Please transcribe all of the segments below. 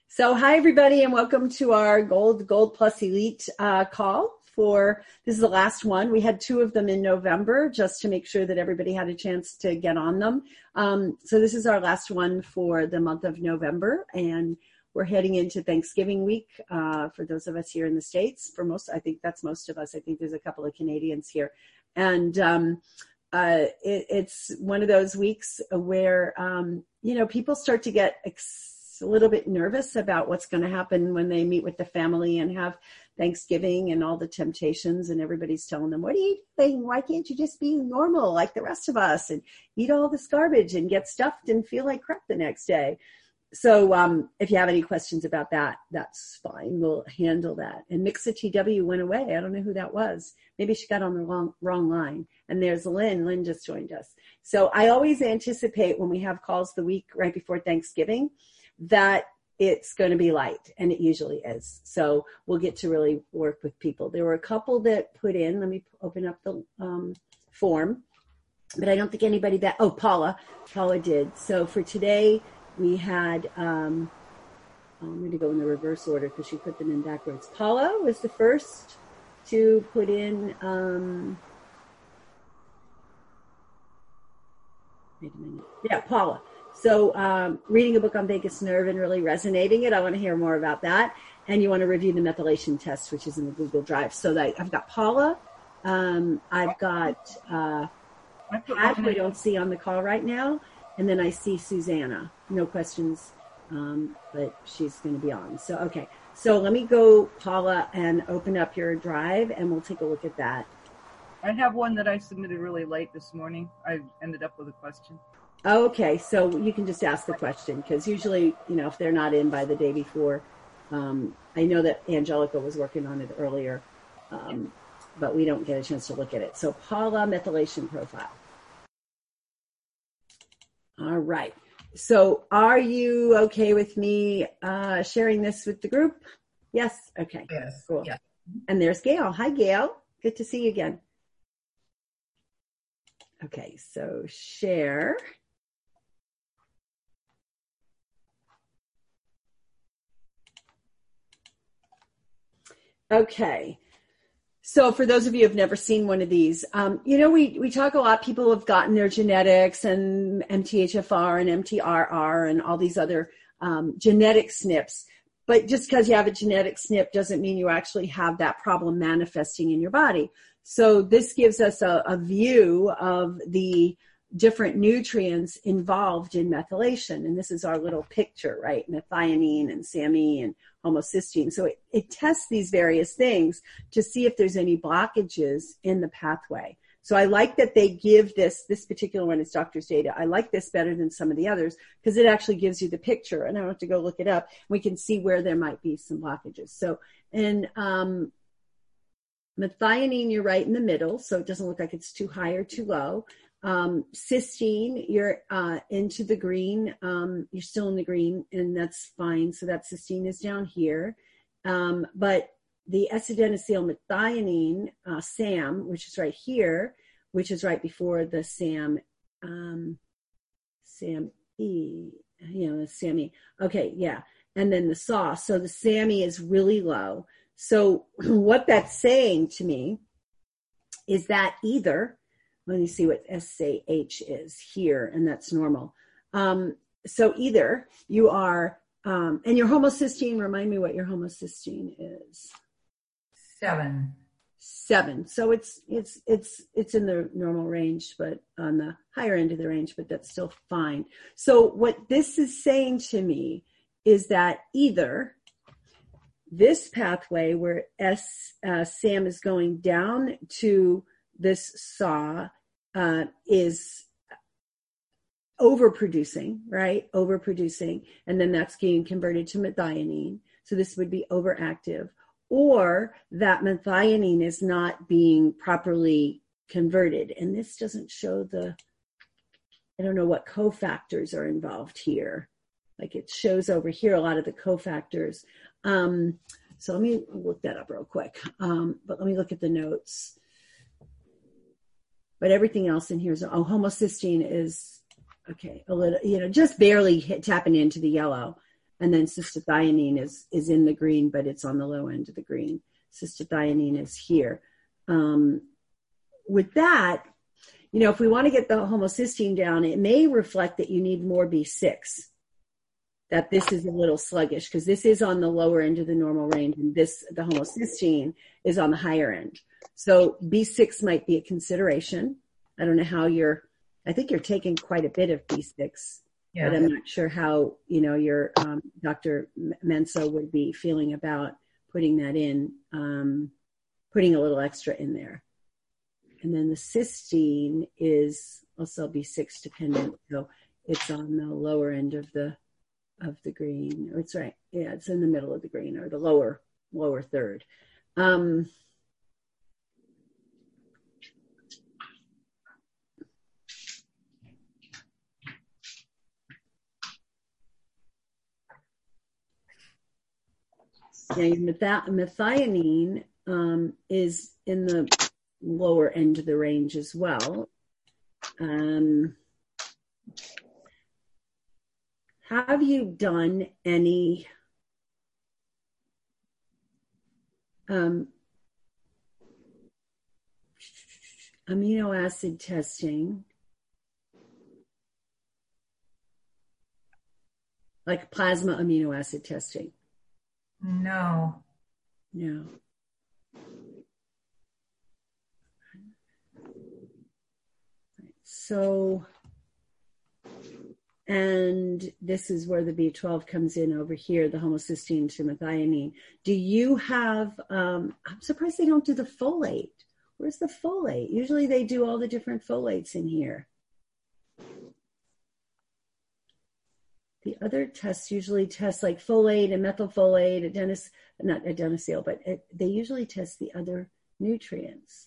So hi, everybody, and welcome to our Gold Plus Elite call. This is the last one. We had two of them in November just to make sure that everybody had a chance to get on them. So this is our last one for the month of November, and we're heading into Thanksgiving week for those of us here in the States. For most, I think that's most of us. I think there's a couple of Canadians here. And it's one of those weeks where, people start to get a little bit nervous about what's going to happen when they meet with the family and have Thanksgiving and all the temptations, and everybody's telling them, what are you doing? Why can't you just be normal like the rest of us and eat all this garbage and get stuffed and feel like crap the next day? So if you have any questions about that, that's fine. We'll handle that. And Mixa TW went away. I don't know who that was. Maybe she got on the wrong line. And there's Lynn. Lynn just joined us. So I always anticipate when we have calls the week right before Thanksgiving that it's going to be light, and it usually is. So we'll get to really work with people. There were a couple that put in, let me open up the form, but I don't think anybody Paula did. So for today, we had, I'm going to go in the reverse order because she put them in backwards. Paula was the first to put in, wait a minute. Yeah, Paula. So reading a book on vagus nerve and really resonating it. I want to hear more about that. And you want to review the methylation test, which is in the Google Drive. So I've got Paula. I've got Pat, who I don't see on the call right now. And then I see Susanna. No questions, but she's going to be on. So, okay. So let me go, Paula, and open up your Drive, and we'll take a look at that. I have one that I submitted really late this morning. I ended up with a question. Okay, so you can just ask the question, because usually, if they're not in by the day before, I know that Angelica was working on it earlier, but we don't get a chance to look at it. So Paula, methylation profile. All right. So are you okay with me sharing this with the group? Yes? Okay. Yes. Cool. Yeah. And there's Gail. Hi, Gail. Good to see you again. Okay, so share. Okay. So for those of you who have never seen one of these, we talk a lot, people have gotten their genetics and MTHFR and MTRR and all these other genetic SNPs. But just because you have a genetic SNP doesn't mean you actually have that problem manifesting in your body. So this gives us a view of the different nutrients involved in methylation. And this is our little picture, right? Methionine and SAMe and homocysteine. So it tests these various things to see if there's any blockages in the pathway. So I like that they give this particular one is doctor's data. I like this better than some of the others because it actually gives you the picture, and I don't have to go look it up. We can see where there might be some blockages. So in methionine, you're right in the middle, so it doesn't look like it's too high or too low. Cysteine, you're into the green. You're still in the green, and that's fine. So that cysteine is down here. But the S-adenosylmethionine, SAM, which is right here, which is right before the SAMe. The SAMe. Okay, yeah. And then the SAW. So the SAMe is really low. So what that's saying to me is that either, let me see what SAH is here, and that's normal. So either you are, and your homocysteine, remind me what your homocysteine is. 7. So it's in the normal range, but on the higher end of the range, but that's still fine. So what this is saying to me is that either this pathway where SAM is going down to this SAW is overproducing, right? Overproducing, and then that's getting converted to methionine. So this would be overactive. Or that methionine is not being properly converted. And this doesn't show I don't know what cofactors are involved here. Like it shows over here a lot of the cofactors. So let me look that up real quick. But let me look at the notes. But everything else in here is, homocysteine is, okay, a little, just barely tapping into the yellow. And then cystathionine is in the green, but it's on the low end of the green. Cystathionine is here. With that, if we want to get the homocysteine down, it may reflect that you need more B6, that this is a little sluggish because this is on the lower end of the normal range and the homocysteine is on the higher end. So B6 might be a consideration. I don't know how I think you're taking quite a bit of B6, but I'm not sure how, your Dr. Mensah would be feeling about putting that in, putting a little extra in there. And then the cysteine is also B6 dependent, so it's on the lower end of the green. It's right, yeah, it's in the middle of the green or the lower third. Methionine is in the lower end of the range as well. Have you done any amino acid testing, like plasma amino acid testing? No. So, and this is where the B12 comes in over here, the homocysteine to methionine. Do you have, I'm surprised they don't do the folate. Where's the folate? Usually they do all the different folates in here. The other tests usually test like folate and methylfolate, not adenosine, but they usually test the other nutrients.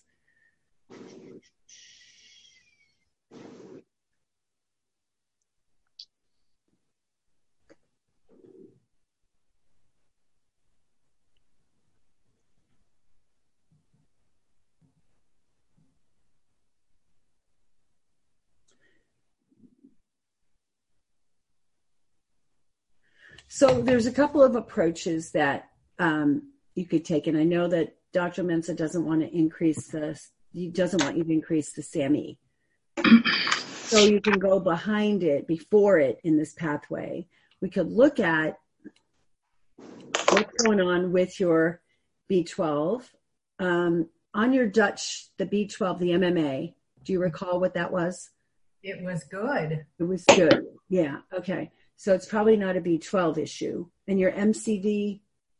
So there's a couple of approaches that you could take, and I know that Dr. Mensah doesn't want you to increase the SAMe. So you can go behind it, before it in this pathway. We could look at what's going on with your B12. On your Dutch, the B12, the MMA, do you recall what that was? It was good. It was good. Yeah. Okay. So it's probably not a B12 issue. And your MCD,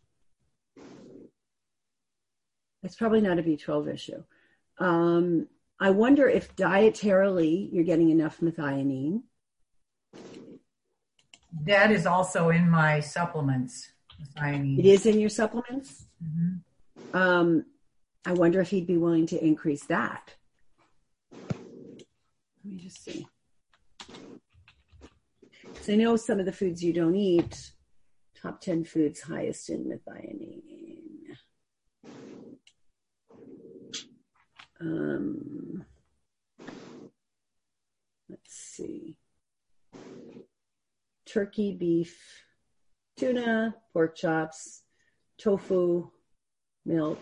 it's probably not a B12 issue. I wonder if dietarily you're getting enough methionine. That is also in my supplements. Methionine. It is in your supplements? Mm-hmm. I wonder if he'd be willing to increase that. Let me just see. So I know some of the foods you don't eat, top 10 foods highest in methionine. Let's see. Turkey, beef, tuna, pork chops, tofu, milk.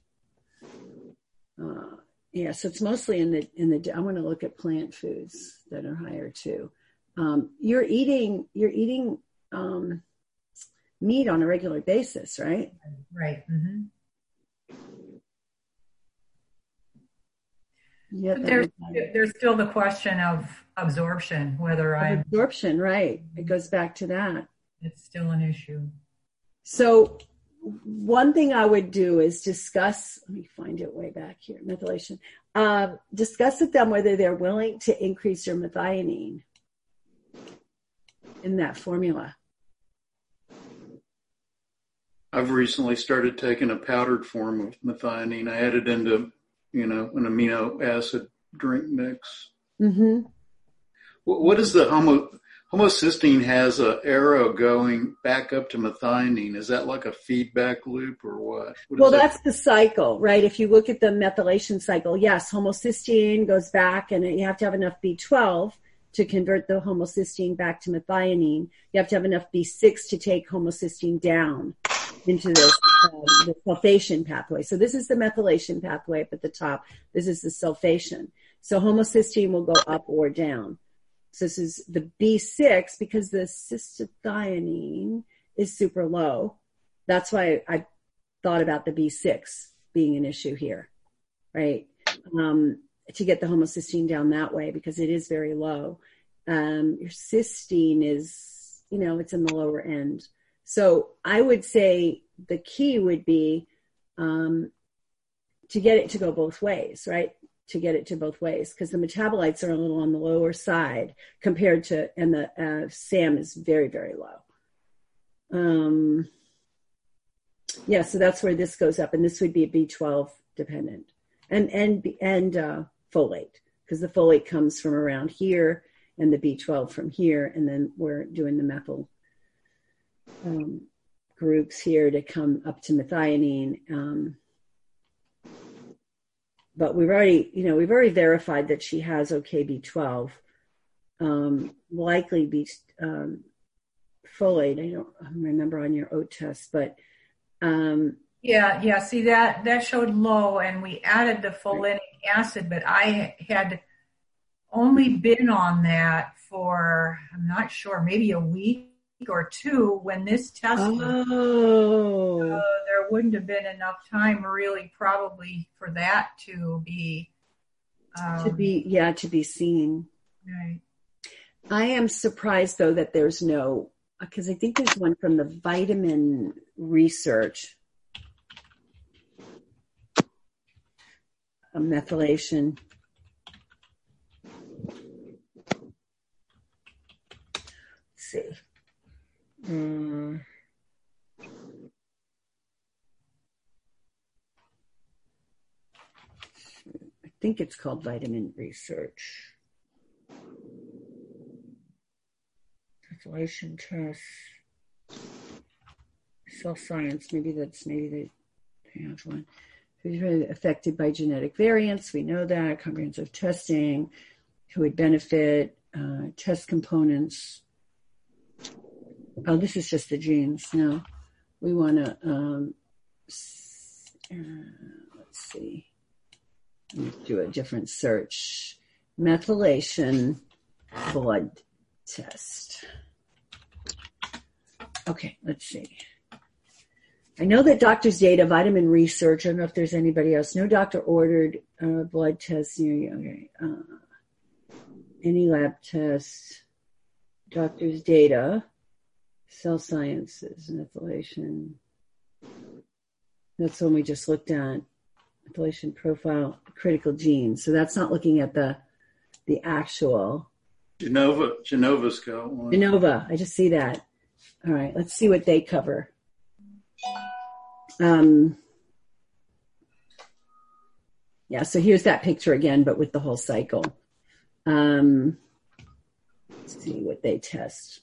Yeah, so it's mostly in the. I want to look at plant foods that are higher too. You're eating meat on a regular basis, right? Right. Mm-hmm. Yeah, there's still the question of absorption, absorption, right? It goes back to that. It's still an issue. So one thing I would do is discuss, let me find it way back here, methylation. Discuss with them whether they're willing to increase your methionine in that formula. I've recently started taking a powdered form of methionine. I add it into, an amino acid drink mix. Mm-hmm. What is the homocysteine has an arrow going back up to methionine? Is that like a feedback loop or what? Well, that's the cycle, right? If you look at the methylation cycle, yes, homocysteine goes back and you have to have enough B12 to convert the homocysteine back to methionine, you have to have enough B6 to take homocysteine down into the sulfation pathway. So this is the methylation pathway up at the top. This is the sulfation. So homocysteine will go up or down. So this is the B6 because the cystathionine is super low. That's why I thought about the B6 being an issue here, right? To get the homocysteine down that way because it is very low. Your cysteine is, it's in the lower end. So I would say the key would be to get it to go both ways, right? To get it to both ways because the metabolites are a little on the lower side compared to, and the SAM is very, very low. Yeah, so that's where this goes up, and this would be a B12 dependent, and folate because the folate comes from around here, and the B12 from here, and then we're doing the methyl groups here to come up to methionine. But we've already verified that she has okay B12, likely folate. I don't remember on your OAT test, but yeah. See that showed low, and we added the folinic acid, but I had only been on that for I'm not sure, maybe a week or two when this test was. There wouldn't have been enough time really probably for that to be seen. Right. I am surprised though that there's no, because I think there's one from the vitamin research, a methylation. Let's see. I think it's called vitamin research. Methylation test. Cell science. Maybe they have one. Affected by genetic variants. We know that. Comprehensive testing. Who would benefit. Test components. Oh, this is just the genes. No, we want to, let's see. Let me do a different search. Methylation blood test. Okay, let's see. I know that doctor's data, vitamin research, I don't know if there's anybody else. No doctor ordered blood tests near you. Okay. Any lab tests, doctor's data. Cell sciences, methylation. That's the one we just looked at. Methylation profile, critical genes. So that's not looking at the actual. Genova's got one. Genova, I just see that. All right, let's see what they cover. Yeah, so here's that picture again, but with the whole cycle. Let's see what they test.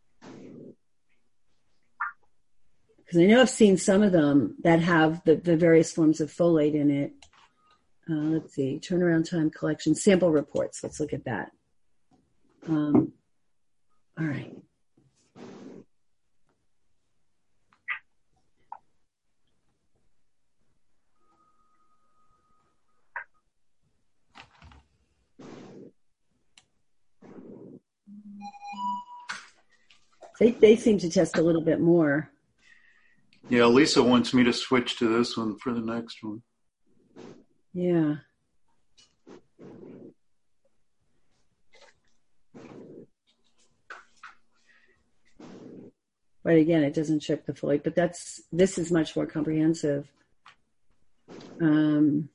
Because I know I've seen some of them that have the various forms of folate in it. Let's see, turnaround time, collection, sample reports. Let's look at that. All right. They seem to test a little bit more. Yeah, Lisa wants me to switch to this one for the next one. Yeah. But again, it doesn't check the folate, but this is much more comprehensive. And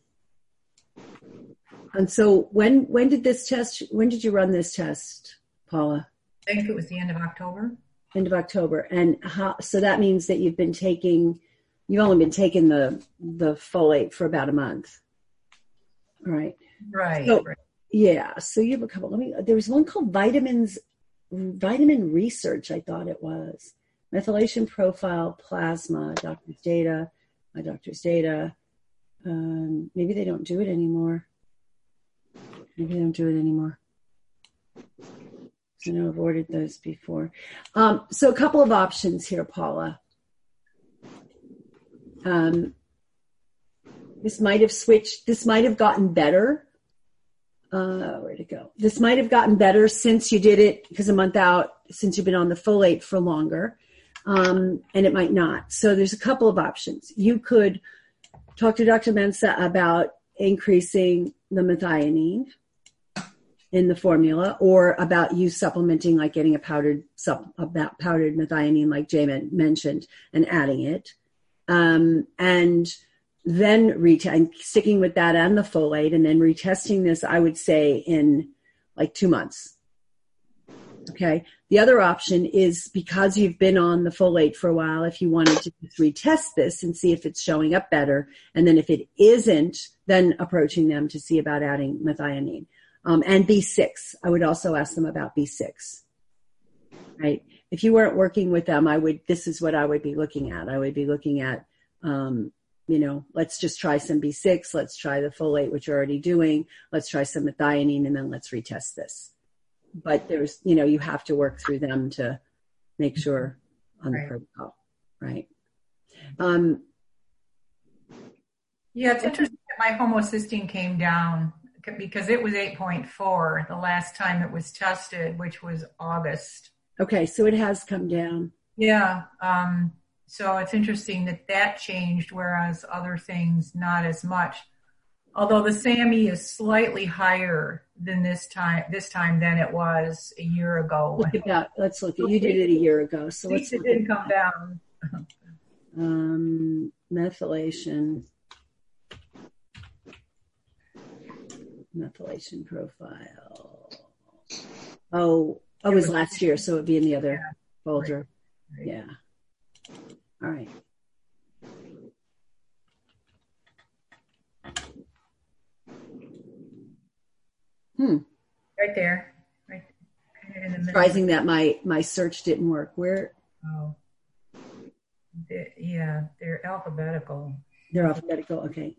so when did you run this test, Paula? I think it was the end of October. End of October. And so that means that you've only been taking the folate for about a month. All right. Right. So, right. Yeah. So you have a couple. There was one called vitamin research, I thought it was. Methylation profile, plasma, doctor's data, my doctor's data. Maybe they don't do it anymore. I know I've ordered those before. So a couple of options here, Paula. This might have switched. This might have gotten better. Where'd it go? This might have gotten better since you did it, because a month out, since you've been on the folate for longer, and it might not. So there's a couple of options. You could talk to Dr. Mensah about increasing the methionine in the formula, or about you supplementing, like getting a powdered methionine, like Jay mentioned, and adding it. And then sticking with that and the folate, and then retesting this, I would say, in like 2 months. Okay. The other option is, because you've been on the folate for a while, if you wanted to just retest this and see if it's showing up better. And then if it isn't, then approaching them to see about adding methionine. And B6. I would also ask them about B6. Right. If you weren't working with them, this is what I would be looking at. I would be looking at, let's just try some B6. Let's try the folate, which you're already doing. Let's try some methionine, and then let's retest this. But there's, you have to work through them to make sure on the protocol. Right. Yeah, it's interesting that my homocysteine came down, because it was 8.4 the last time it was tested, which was August. Okay, so it has come down. Yeah. So it's interesting that changed, whereas other things not as much. Although the SAMe is slightly higher than this time than it was a year ago. Look at that. Let's look at, you did it a year ago. So it didn't come down. Methylation profile. Oh, it was last year, so it'd be in the other folder. Right. Yeah. All right. Right there. Right in the middle. Surprising that my search didn't work. Where? Oh. They're alphabetical. They're alphabetical. Okay.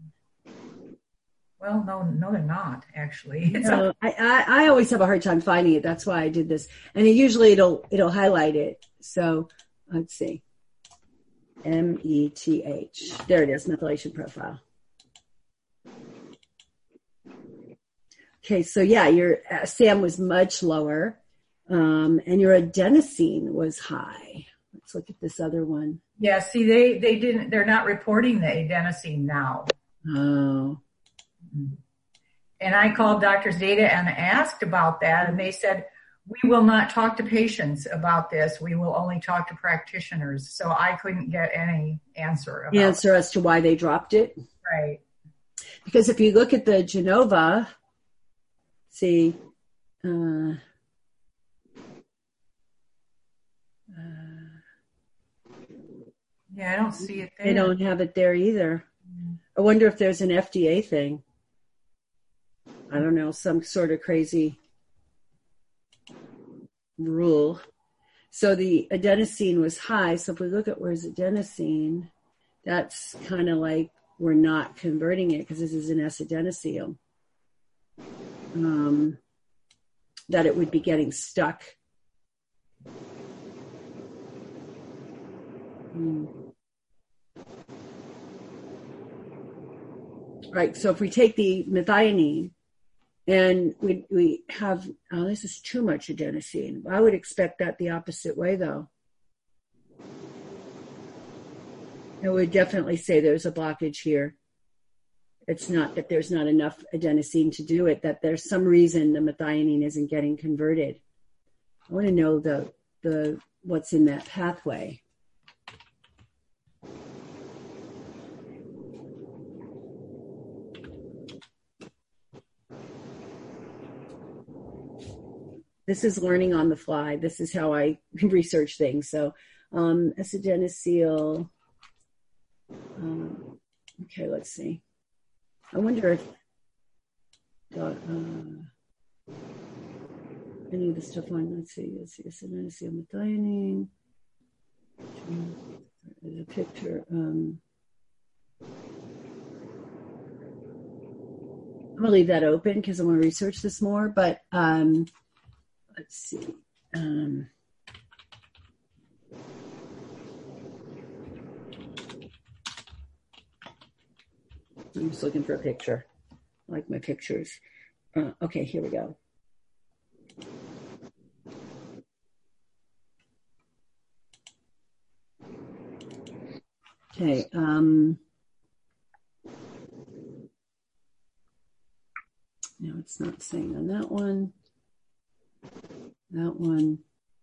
Well, no, they're not actually. No, I always have a hard time finding it. That's why I did this. And usually it'll highlight it. So let's see. METH. There it is, methylation profile. Okay, so yeah, your SAM was much lower, and your adenosine was high. Let's look at this other one. Yeah, see, they're not reporting the adenosine now. Oh. And I called Doctor's Data and asked about that, and they said, we will not talk to patients about this. We will only talk to practitioners. So I couldn't get any answer as to why they dropped it. Right. Because if you look at the Genova, see, yeah, I don't see it there. They don't have it there either. I wonder if there's an FDA thing. I don't know, some sort of crazy rule. So the adenosine was high. So if we look at where's adenosine, that's kind of like we're not converting it because this is an S-adenosine. That it would be getting stuck. Right. So if we take the methionine and we have, this is too much adenosine. I would expect that the opposite way, though. I would definitely say there's a blockage here. It's not that there's not enough adenosine to do it, that there's some reason the methionine isn't getting converted. I want to know the what's in that pathway. This is learning on the fly. This is how I research things. So, S-adenosine. Okay, let's see. I wonder if any of the stuff on, let's see, S-adenosine methionine. There's a picture. I'm going to leave that open because I want to research this more, but let's see. I'm just looking for a picture. I like my pictures. Okay, here we go. Okay. No, it's not saying on that one. That one.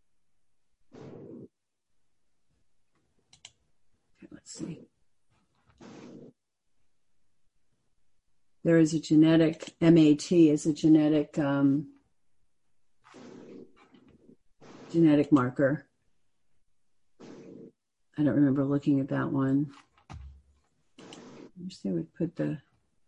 Okay, let's see. There is a genetic, MAT is a genetic marker. I don't remember looking at that one. I wish they would put the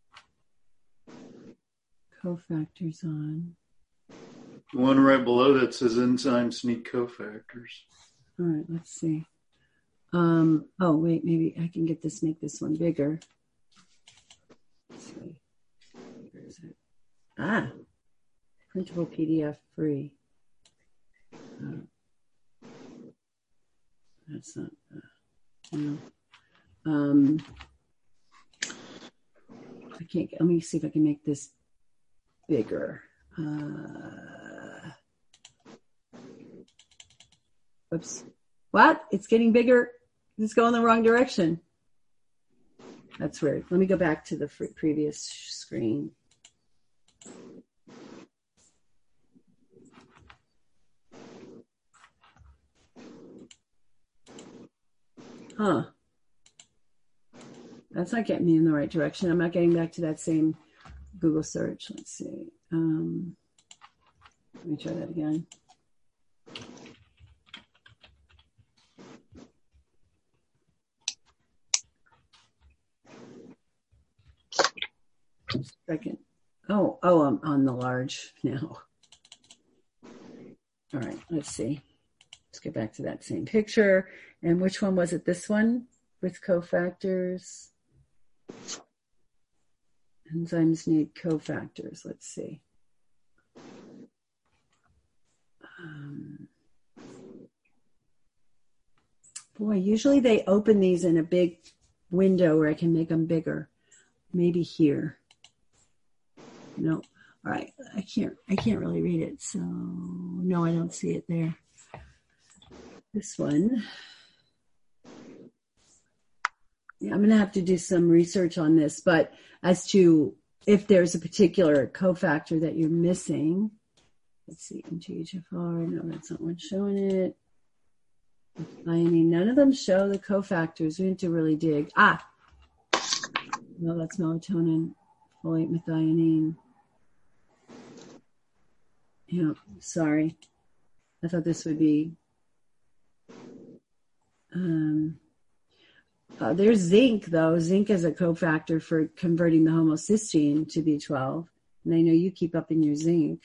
cofactors on. The one right below that says enzymes need cofactors. All right, let's see. Oh, wait, maybe I can make this one bigger. Let's see. Where is it? Printable PDF free. That's not, no. I can't, let me see if I can make this bigger. Whoops. What? It's getting bigger. It's going the wrong direction. That's weird. Let me go back to the previous screen. Huh. That's not getting me in the right direction. I'm not getting back to that same Google search. Let's see. Let me try that again. Just a second. Oh, I'm on the large now. All right, let's see. Let's get back to that same picture. And which one was it? This one with cofactors. Enzymes need cofactors. Let's see. Boy, usually they open these in a big window where I can make them bigger. Maybe here. No. All right. I can't really read it. So no, I don't see it there. This one. Yeah, I'm going to have to do some research on this, but as to if there's a particular cofactor that you're missing, let's see, MTHFR, no, that's not one showing it. Methionine, none of them show the cofactors. We need to really dig. No, that's melatonin, folate, methionine. Yeah, sorry. I thought this would be, there's zinc, though. Zinc is a cofactor for converting the homocysteine to B12. And I know you keep up in your zinc.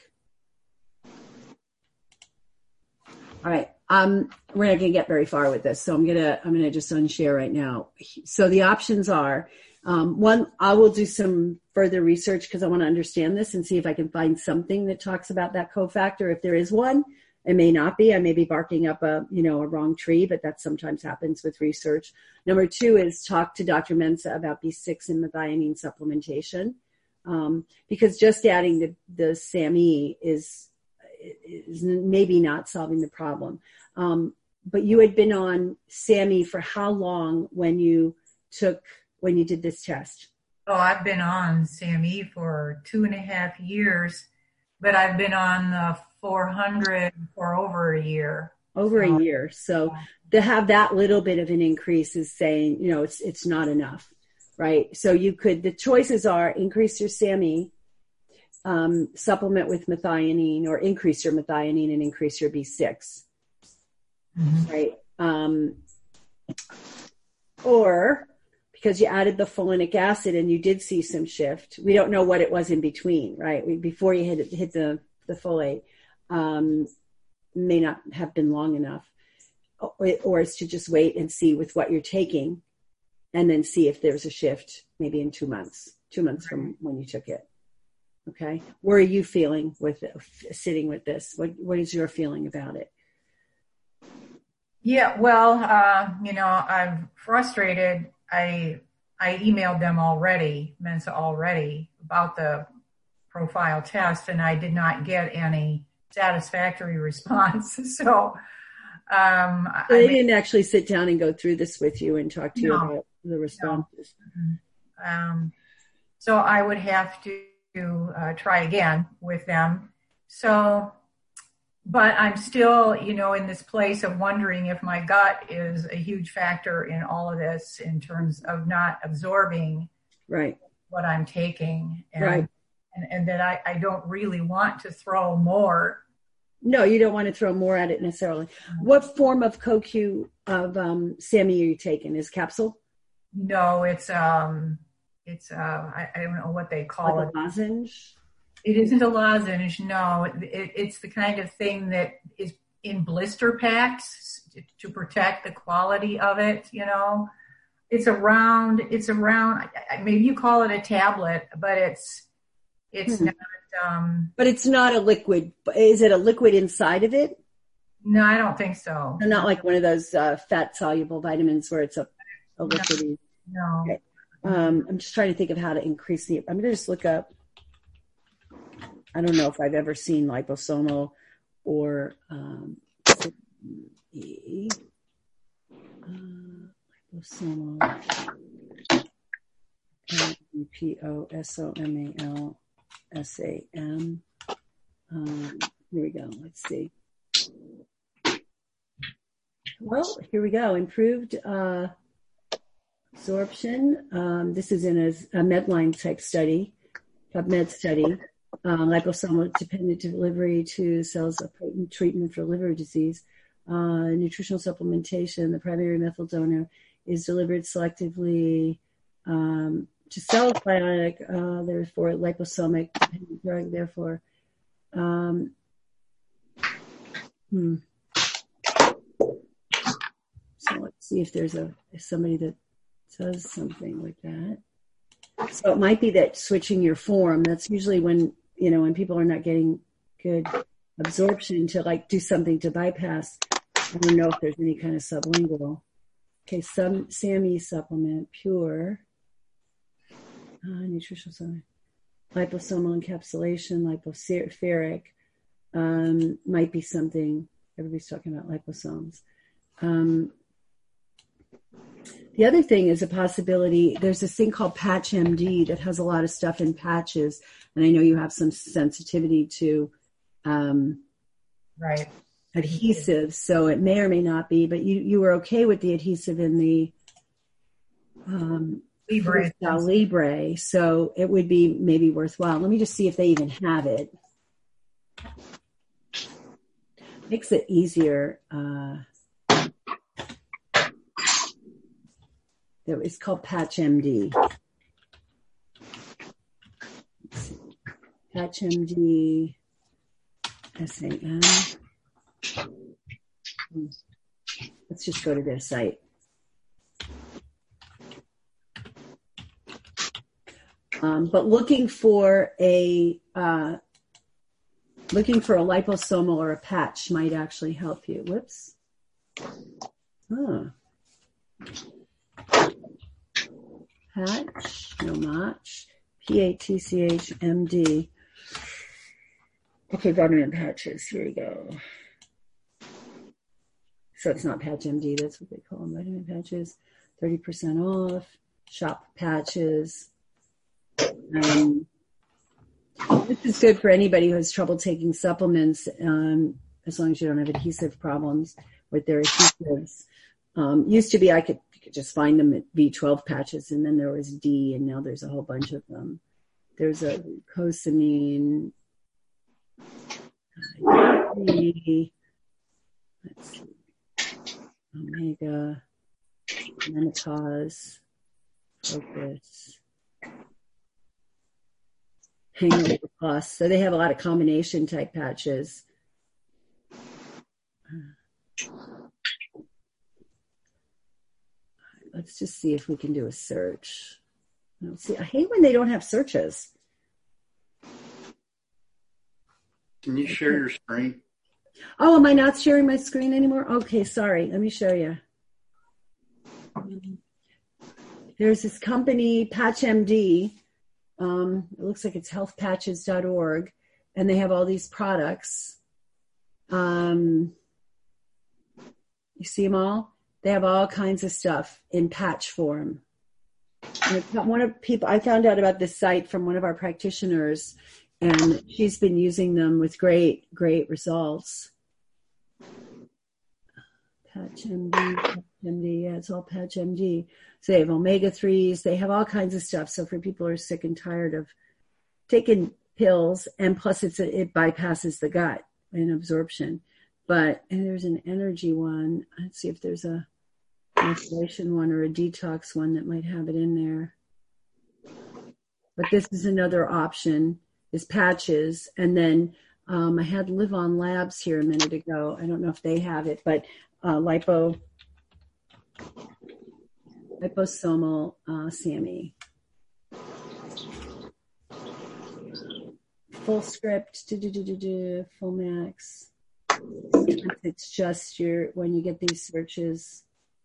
All right. We're not going to get very far with this, so I'm gonna just unshare right now. So the options are, one, I will do some further research because I want to understand this and see if I can find something that talks about that cofactor. If there is one, it may not be. I may be barking up a wrong tree, but that sometimes happens with research. Number two is talk to Dr. Mensah about B6 and methionine supplementation, because just adding the SAMe is maybe not solving the problem. But you had been on SAMe for how long when you did this test? Oh, I've been on SAMe for 2.5 years, but I've been on the 400 for over a year. Over a year. So to have that little bit of an increase is saying, it's not enough, right? So the choices are increase your SAMe, supplement with methionine, or increase your methionine and increase your B6, right? Or because you added the folinic acid and you did see some shift, we don't know what it was in between, right? Before you hit the folate, may not have been long enough, or it's to just wait and see with what you're taking and then see if there's a shift maybe in 2 months from when you took it. Okay. Where are you feeling with sitting with this? What is your feeling about it? Yeah, well, I'm frustrated. I emailed them already, Mensa already, about the profile test, and I did not get any satisfactory response. So, They didn't actually sit down and go through this with you and talk to you about the responses. No. So I would have to try again with them. So, but I'm still, in this place of wondering if my gut is a huge factor in all of this in terms of not absorbing what I'm taking. And that I don't really want to throw more. No, you don't want to throw more at it necessarily. What form of CoQ of SAMe are you taking? Is capsule? No, it's I don't know what they call it. A lozenge? It isn't a lozenge. No, it's the kind of thing that is in blister packs to protect the quality of it. It's around. Maybe you call it a tablet, but it's not. But it's not a liquid. Is it a liquid inside of it? No, I don't think so. Not like one of those fat soluble vitamins where it's a liquid. No. Okay. I'm just trying to think of how to increase I'm going to just look up. I don't know if I've ever seen liposomal or liposomal. POSOMALSAM. Here we go. Let's see. Well, here we go. Improved absorption. This is in a Medline type study, PubMed study. Liposomal dependent delivery to cells, a potent treatment for liver disease. Nutritional supplementation. The primary methyl donor is delivered selectively to cells by ionic, therefore liposomic dependent drug. Therefore, so let's see if there's somebody that says something like that. So it might be that switching your form. That's usually when people are not getting good absorption to do something to bypass. I don't know if there's any kind of sublingual. Okay, some SAMe supplement, pure. Nutritional supplement. Liposomal encapsulation, lipospheric. Might be something. Everybody's talking about liposomes. The other thing is a possibility. There's this thing called Patch MD that has a lot of stuff in patches, and I know you have some sensitivity to adhesives, so it may or may not be. But you were okay with the adhesive in the Libre, so it would be maybe worthwhile. Let me just see if they even have it. Makes it easier. It's called Patch MD. Patch MD SAM. Let's just go to their site. But looking for a liposomal or a patch might actually help you. Whoops. Oh. Patch, no match. PATCH-MD. Okay, vitamin patches. Here we go. So it's not Patch MD. That's what they call them. Vitamin patches. 30% off. Shop patches. This is good for anybody who has trouble taking supplements, as long as you don't have adhesive problems with their adhesives. Used to be you could just find them at B12 patches, and then there was D, and now there's a whole bunch of them. There's a cosamine, let's see, omega, menopause, focus, hangover plus. So they have a lot of combination type patches. Let's just see if we can do a search. Let's see. I hate when they don't have searches. Can you share your screen? Oh, am I not sharing my screen anymore? Okay, sorry. Let me show you. There's this company, PatchMD. It looks like it's healthpatches.org, and they have all these products. You see them all? They have all kinds of stuff in patch form. And I found out about this site from one of our practitioners, and she's been using them with great results. PatchMD, yeah, it's all PatchMD. So they have omega-3s. They have all kinds of stuff. So for people who are sick and tired of taking pills, and plus it bypasses the gut and absorption. And there's an energy one. Let's see if there's a isolation one or a detox one that might have it in there. But this is another option, is patches. And then I had Live On Labs here a minute ago. I don't know if they have it, but liposomal SAMe. Full script, full max. It's just when you get these searches.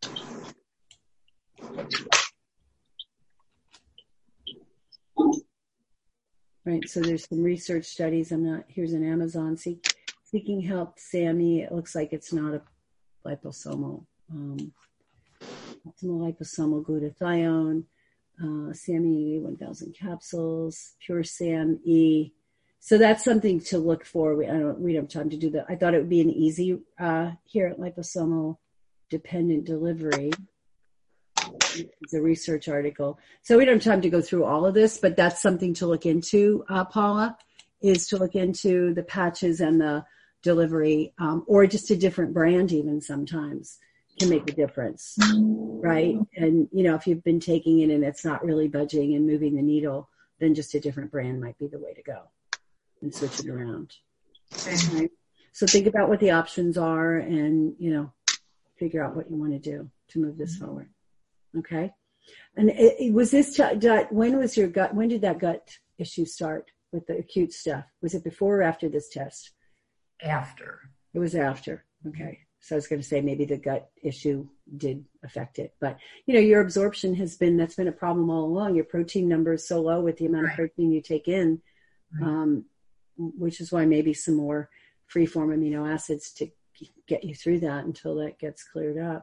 Right, so there's some research studies. Here's an Amazon Seeking Help SAMe. It looks like it's not a liposomal. Optimal liposomal glutathione, SAMe 1000 capsules, Pure SAMe. So that's something to look for. We don't have time to do that. I thought it would be an easy here at Liposomal Dependent Delivery. It's a research article. So we don't have time to go through all of this, but that's something to look into, Paula, is to look into the patches and the delivery, or just a different brand even sometimes can make a difference, right? And, if you've been taking it and it's not really budging and moving the needle, then just a different brand might be the way to go and switch it around. Okay. So think about what the options are and, figure out what you want to do to move this forward. Okay. And when did that gut issue start with the acute stuff? Was it before or after this test? After. It was after. Okay. So I was going to say maybe the gut issue did affect it, but your absorption that's been a problem all along. Your protein number is so low with the amount of protein you take in, which is why maybe some more free-form amino acids to get you through that until that gets cleared up.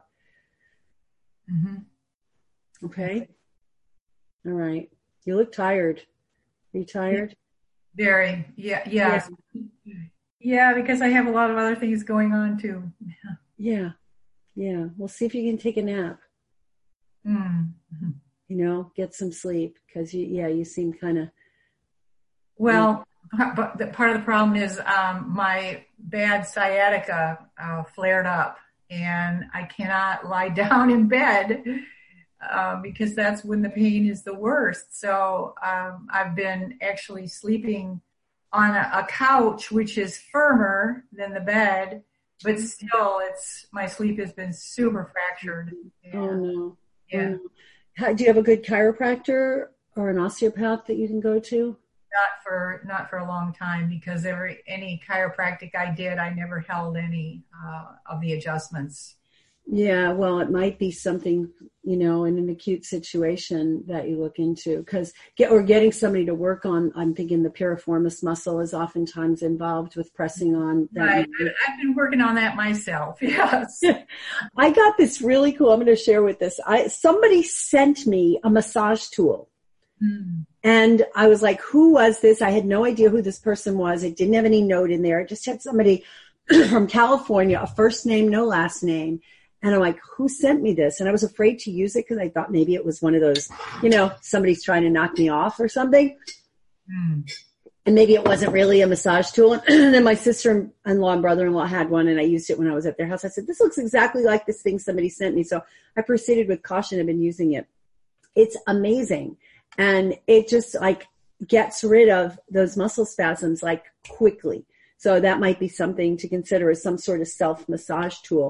Mm-hmm. Okay. All right. You look tired. Are you tired? Very. Yeah. Yeah, because I have a lot of other things going on too. Yeah. Well, see if you can take a nap. Mm-hmm. Get some sleep because you seem kind of. Well, but part of the problem is my bad sciatica flared up, and I cannot lie down in bed because that's when the pain is the worst. So I've been actually sleeping on a couch, which is firmer than the bed, but still my sleep has been super fractured. Oh no. Yeah. Oh, no. Do you have a good chiropractor or an osteopath that you can go to? Not for a long time, because any chiropractic I did, I never held any of the adjustments. Yeah, well, it might be something, in an acute situation that you look into, because getting somebody to work on, I'm thinking the piriformis muscle is oftentimes involved with pressing on that. Right. I've been working on that myself. Yes. I got this really cool. I'm going to share with this. Somebody sent me a massage tool. And I was like, who was this? I had no idea who this person was. It didn't have any note in there. It just had somebody from California, a first name, no last name. And I'm like, who sent me this? And I was afraid to use it because I thought maybe it was one of those, somebody's trying to knock me off or something. And maybe it wasn't really a massage tool. And then my sister-in-law and brother-in-law had one, and I used it when I was at their house. I said, this looks exactly like this thing somebody sent me. So I proceeded with caution. I've been using it. It's amazing. And it just gets rid of those muscle spasms quickly. So that might be something to consider as some sort of self-massage tool.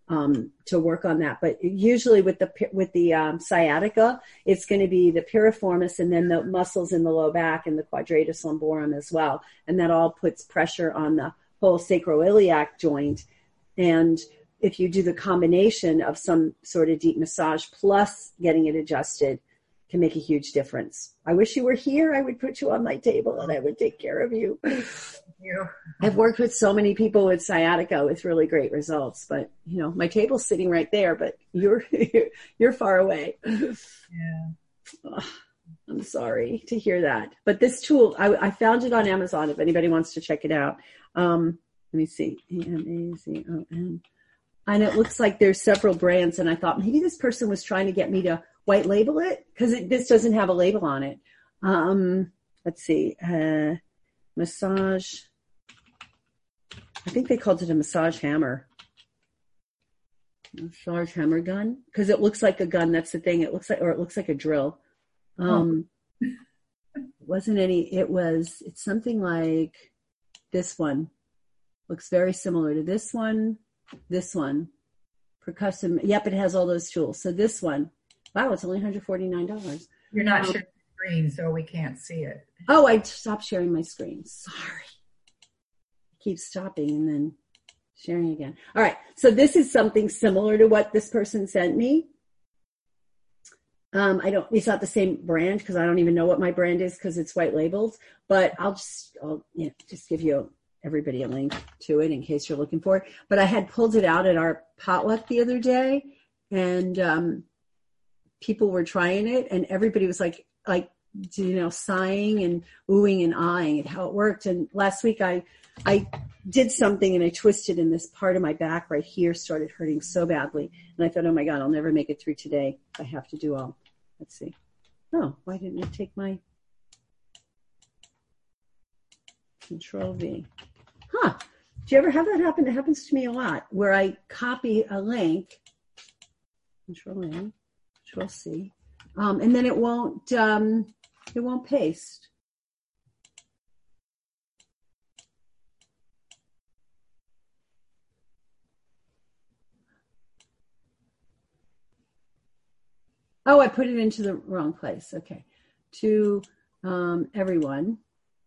to work on that. But usually with the sciatica, it's going to be the piriformis and then the muscles in the low back and the quadratus lumborum as well. And that all puts pressure on the whole sacroiliac joint. And if you do the combination of some sort of deep massage plus getting it adjusted, can make a huge difference. I wish you were here. I would put you on my table and I would take care of you. I've worked with so many people with sciatica with really great results, but you know, my table's sitting right there, but you're far away. Yeah. Oh, I'm sorry to hear that. But this tool, I found it on Amazon if anybody wants to check it out. Let me see. AMAZON. And it looks like there's several brands, and I thought maybe this person was trying to get me to white label it because this doesn't have a label on it. Let's see. Massage. I think they called it a massage hammer. Massage hammer gun because it looks like a gun. That's the thing. It looks like a drill. Wasn't any. It's something like this one. Looks very similar to this one. This one, percussive. Yep, it has all those tools. So this one, wow, it's only $149. You're not sharing the screen, so we can't see it. Oh, I stopped sharing my screen. Sorry. I keep stopping and then sharing again. All right. So this is something similar to what this person sent me. It's not the same brand because I don't even know what my brand is because it's white labeled, but I'll just give you everybody a link to it in case you're looking for it. But I had pulled it out at our potluck the other day and people were trying it and everybody was like, sighing and oohing and eyeing at how it worked. And last week I did something and I twisted and this part of my back right here started hurting so badly. And I thought, oh my God, I'll never make it through today. I have to do all. Let's see. Oh, why didn't I take my Control V? Huh. Do you ever have that happen? It happens to me a lot where I copy a link, Control A, Control C, and then it won't paste. Oh, I put it into the wrong place. Okay. To everyone.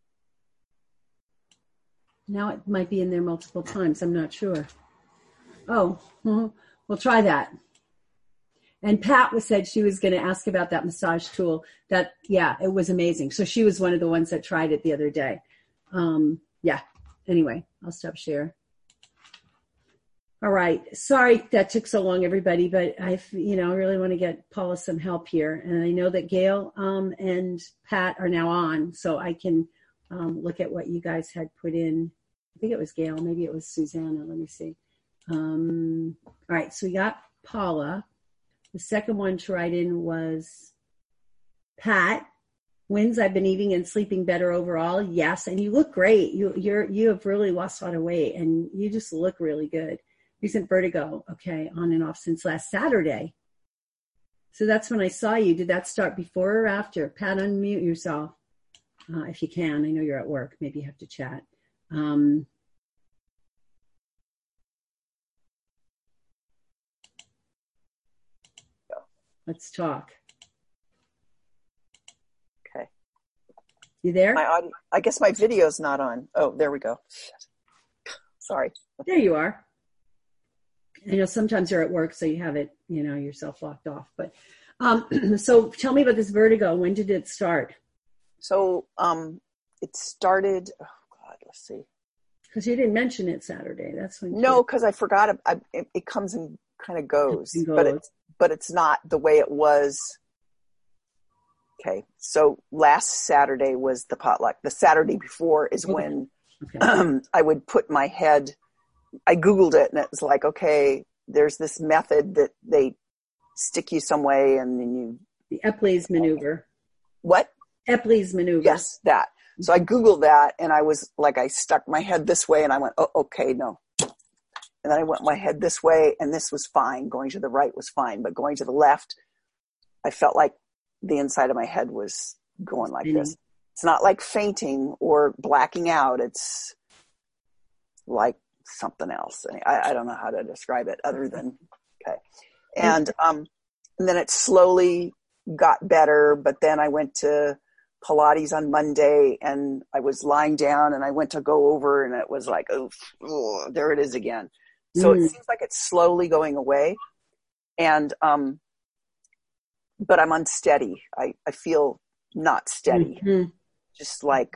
Now it might be in there multiple times. I'm not sure. Oh, we'll try that. And Pat said she was going to ask about that massage tool. It was amazing. So she was one of the ones that tried it the other day. Anyway, I'll stop share. All right. Sorry that took so long, everybody, but I really want to get Paula some help here. And I know that Gail and Pat are now on, so I can look at what you guys had put in. I think it was Gail. Maybe it was Susanna. Let me see. All right. So we got Paula. The second one to write in was Pat. Wins, I've been eating and sleeping better overall. Yes. And you look great. You have really lost a lot of weight and you just look really good. Recent vertigo. Okay. On and off since last Saturday. So that's when I saw you. Did that start before or after? Pat, unmute yourself. If you can. I know you're at work. Maybe you have to chat. Let's talk. Okay. You there? My audio. I guess my video's not on. Oh, there we go. Sorry. There you are. I know sometimes you're at work, so you have it, yourself locked off. But so tell me about this vertigo. When did it start? So it started. Oh God, let's see. Because you didn't mention it Saturday. That's when. No, because I forgot. It comes and kind of goes, but it's not the way it was. Okay, so last Saturday was the potluck. The Saturday before is when I would put my head. I Googled it and it was like, okay, there's this method that they stick you some way and then you. The Epley's maneuver. What? Epley's maneuver. Yes, that. So I Googled that and I was like, I stuck my head this way and I went, oh, okay, no. And then I went my head this way and this was fine. Going to the right was fine. But going to the left, I felt like the inside of my head was going like this. It's not like fainting or blacking out. It's like something else. I don't know how to describe it other than, okay. And then it slowly got better, but then I went to Pilates on Monday and I was lying down and I went to go over and it was like, oh, there it is again. So it seems like it's slowly going away. And, but I'm unsteady. I feel not steady. Just like,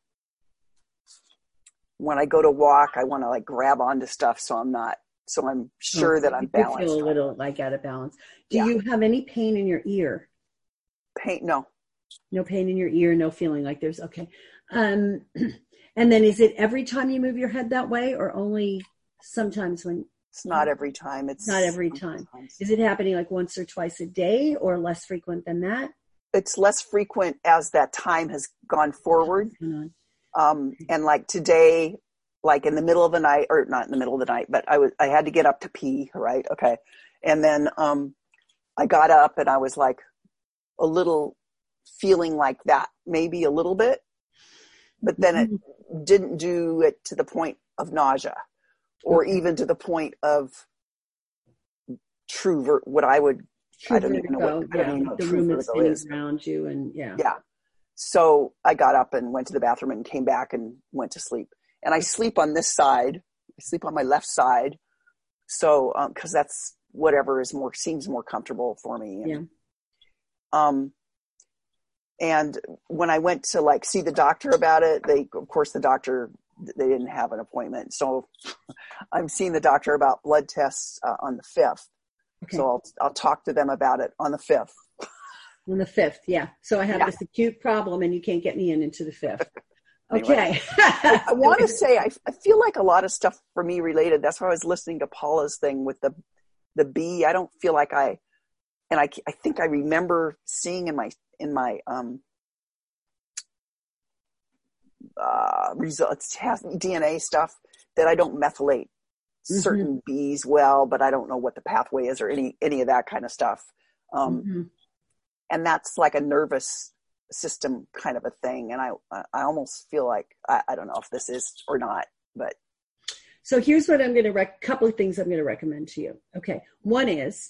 when I go to walk, I want to like grab onto stuff. So I'm sure that I'm balanced. You feel a little like out of balance. Do you have any pain in your ear? Pain? No. No pain in your ear, no feeling like there's, okay. And then is it every time you move your head that way or only sometimes when? It's not every time. It's not every time. Is it happening like once or twice a day or less frequent than that? It's less frequent as that time has gone forward. And like today, like in the middle of the night, or not in the middle of the night, but I had to get up to pee, right? Okay. And then, I got up and I was like a little feeling like that, maybe a little bit, but then it didn't do it to the point of nausea or even to the point of what I would, I don't even know what, I don't even know what the room is spinning is around you and yeah. So I got up and went to the bathroom and came back and went to sleep. And I sleep on this side. I sleep on my left side. So, cause that's whatever seems more comfortable for me. And, and when I went to like see the doctor about it, they didn't have an appointment. So I'm seeing the doctor about blood tests on the 5th. Okay. So I'll talk to them about it on the 5th. On the 5th, yeah. So I have this acute problem and you can't get me into the 5th. Okay. Anyway, I want to say, I feel like a lot of stuff for me related. That's why I was listening to Paula's thing with the bee. I don't feel like I think I remember seeing in my results, DNA stuff, that I don't methylate certain bees well, but I don't know what the pathway is or any of that kind of stuff. And that's like a nervous system kind of a thing. And I almost feel like, I don't know if this is or not, but. So here's what I'm going to, couple of things I'm going to recommend to you. Okay. One is,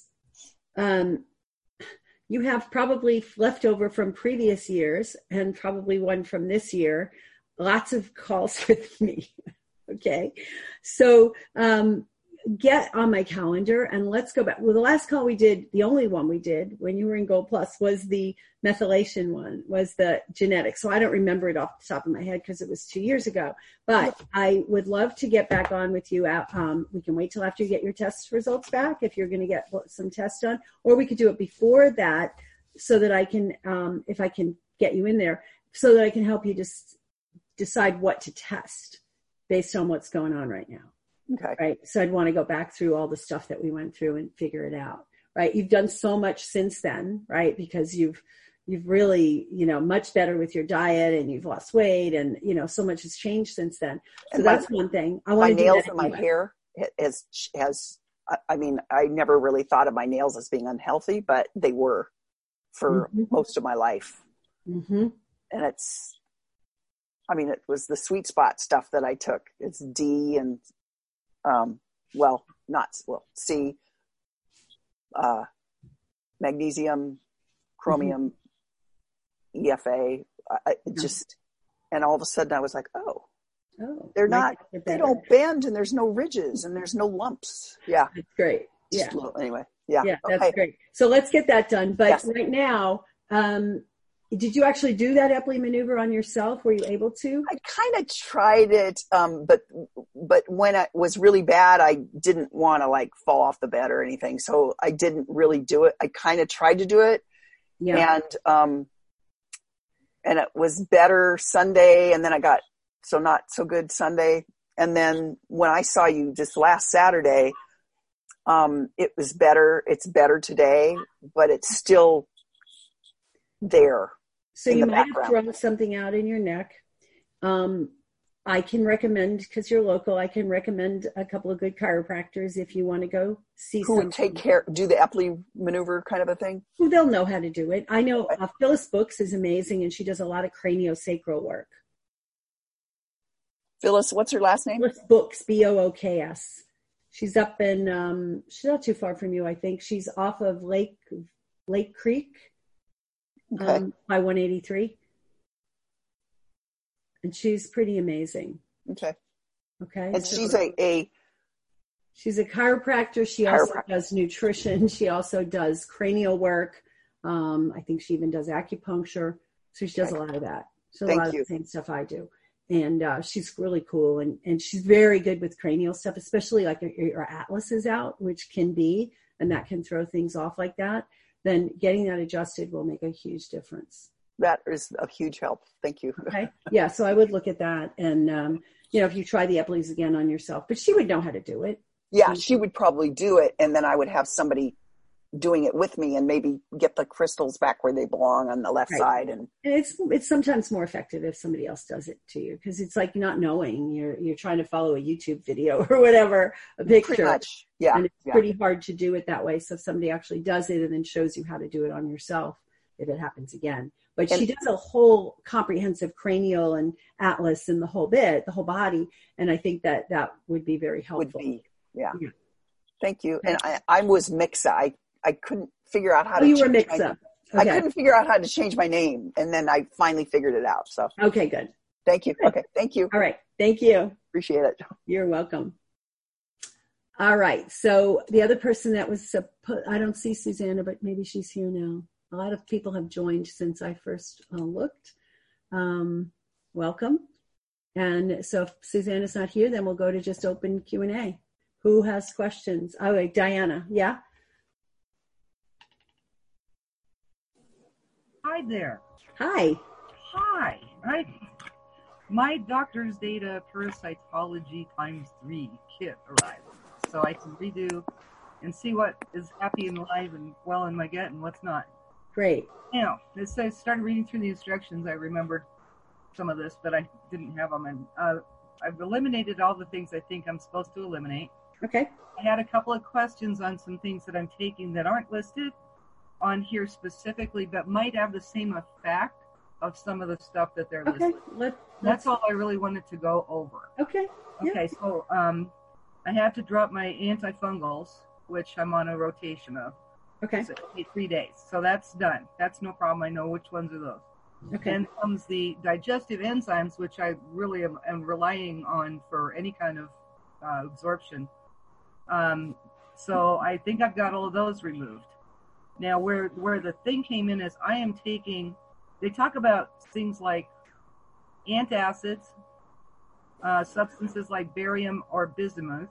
you have probably leftover from previous years and probably one from this year, lots of calls with me. Okay. So, get on my calendar and let's go back. Well, the last call we did, the only one we did when you were in Gold Plus was the methylation one, was the genetic. So I don't remember it off the top of my head because it was 2 years ago, but I would love to get back on with you. We can wait till after you get your test results back if you're going to get some tests done, or we could do it before that so that I can, if I can get you in there, so that I can help you just decide what to test based on what's going on right now. Okay. Right. So I'd want to go back through all the stuff that we went through and figure it out. Right. You've done so much since then, right? Because you've really, much better with your diet and you've lost weight and, so much has changed since then. So that's one thing. I want my nails and my hair has, I never really thought of my nails as being unhealthy, but they were for most of my life. And it was the sweet spot stuff that I took. It's D and, C, magnesium, chromium, EFA, and all of a sudden I was like, they don't bend and there's no ridges and there's no lumps. Yeah. That's great. Yeah. Anyway. Yeah. Yeah. That's great. So let's get that done. But right now, did you actually do that Epley maneuver on yourself? Were you able to? I kind of tried it, but when it was really bad, I didn't want to like fall off the bed or anything, so I didn't really do it. I kind of tried to do it, and it was better Sunday, and then I got not so good Sunday, and then when I saw you just last Saturday, it was better. It's better today, but it's still there. So you might have thrown something out in your neck. I can recommend, because you're local, I can recommend a couple of good chiropractors if you want to go see who would take care, do the Epley maneuver kind of a thing. Who they'll know how to do it. I know Phyllis Books is amazing, and she does a lot of craniosacral work. Phyllis, what's her last name? Phyllis Books, Books. She's up in, she's not too far from you, I think. She's off of Lake Creek by 183. And she's pretty amazing. Okay. And so she's a chiropractor. She also does nutrition. She also does cranial work. I think she even does acupuncture. So she does a lot of that. She does a lot of the same stuff I do. And she's really cool. And she's very good with cranial stuff, especially like your atlas is out, which can be, and that can throw things off like that. Then getting that adjusted will make a huge difference. That is a huge help. Thank you. Okay. Yeah. So I would look at that. And, if you try the Epleys again on yourself, but she would know how to do it. Yeah, she would probably do it. And then I would have somebody doing it with me and maybe get the crystals back where they belong on the left side. And it's sometimes more effective if somebody else does it to you, because it's like not knowing you're trying to follow a YouTube video or whatever, a picture. Pretty much. Yeah. And it's pretty hard to do it that way. So if somebody actually does it and then shows you how to do it on yourself, if it happens again. But she does a whole comprehensive cranial and atlas and the whole body. And I think that would be very helpful. Yeah. Thank you. And I was Mixa. I couldn't figure out how to change Mixa. Okay. I couldn't figure out how to change my name. And then I finally figured it out. So. Okay, good. Thank you. Good. Okay. Thank you. All right. Thank you. Appreciate it. You're welcome. All right. So the other person that was, I don't see Susanna, but maybe she's here now. A lot of people have joined since I first looked. Welcome. And so if Susanna's not here, then we'll go to just open Q&A. Who has questions? Oh, wait, Diana. Yeah? Hi there. Hi. My doctor's data parasitology ×3 kit arrived. So I can redo and see what is happy and alive and well in my gut and what's not. Great. Now, as I started reading through the instructions, I remembered some of this, but I didn't have them. And I've eliminated all the things I think I'm supposed to eliminate. Okay. I had a couple of questions on some things that I'm taking that aren't listed on here specifically, but might have the same effect of some of the stuff that they're listed. That's all I really wanted to go over. Okay. Okay, so I had to drop my antifungals, which I'm on a rotation of. Okay. So 3 days. So that's done. That's no problem. I know which ones are those. Okay. Then comes the digestive enzymes, which I really am relying on for any kind of absorption. So I think I've got all of those removed. Now, where the thing came in is I am taking, they talk about things like antacids, substances like barium or bismuth.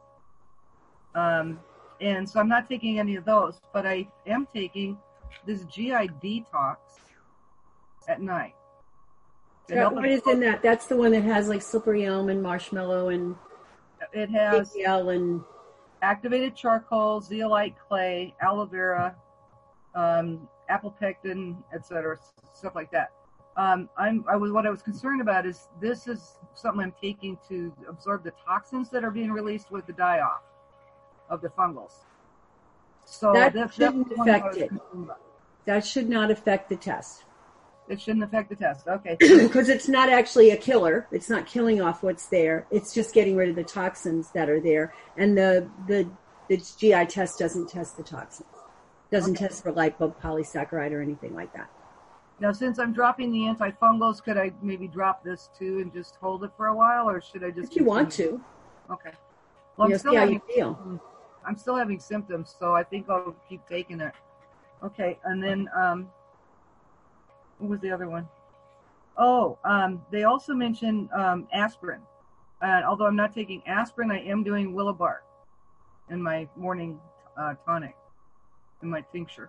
And so I'm not taking any of those, but I am taking this GI detox at night. What is in that? That's the one that has like slippery elm and marshmallow and it has ACL and activated charcoal, zeolite clay, aloe vera, apple pectin, etc., stuff like that. What I was concerned about is this is something I'm taking to absorb the toxins that are being released with the die-off of the fungals. So that shouldn't affect it. That should not affect the test. It shouldn't affect the test. Okay. Because it's not actually a killer. It's not killing off what's there. It's just getting rid of the toxins that are there. And the GI test doesn't test the toxins. Doesn't test for lipopolysaccharide or anything like that. Now, since I'm dropping the antifungals, could I maybe drop this too and just hold it for a while, or should I just? If you want to. Okay. Well, see how you feel. I'm still having symptoms, so I think I'll keep taking it. Okay, and then what was the other one? Oh, they also mentioned aspirin. Although I'm not taking aspirin, I am doing willow bark in my morning tonic, in my tincture.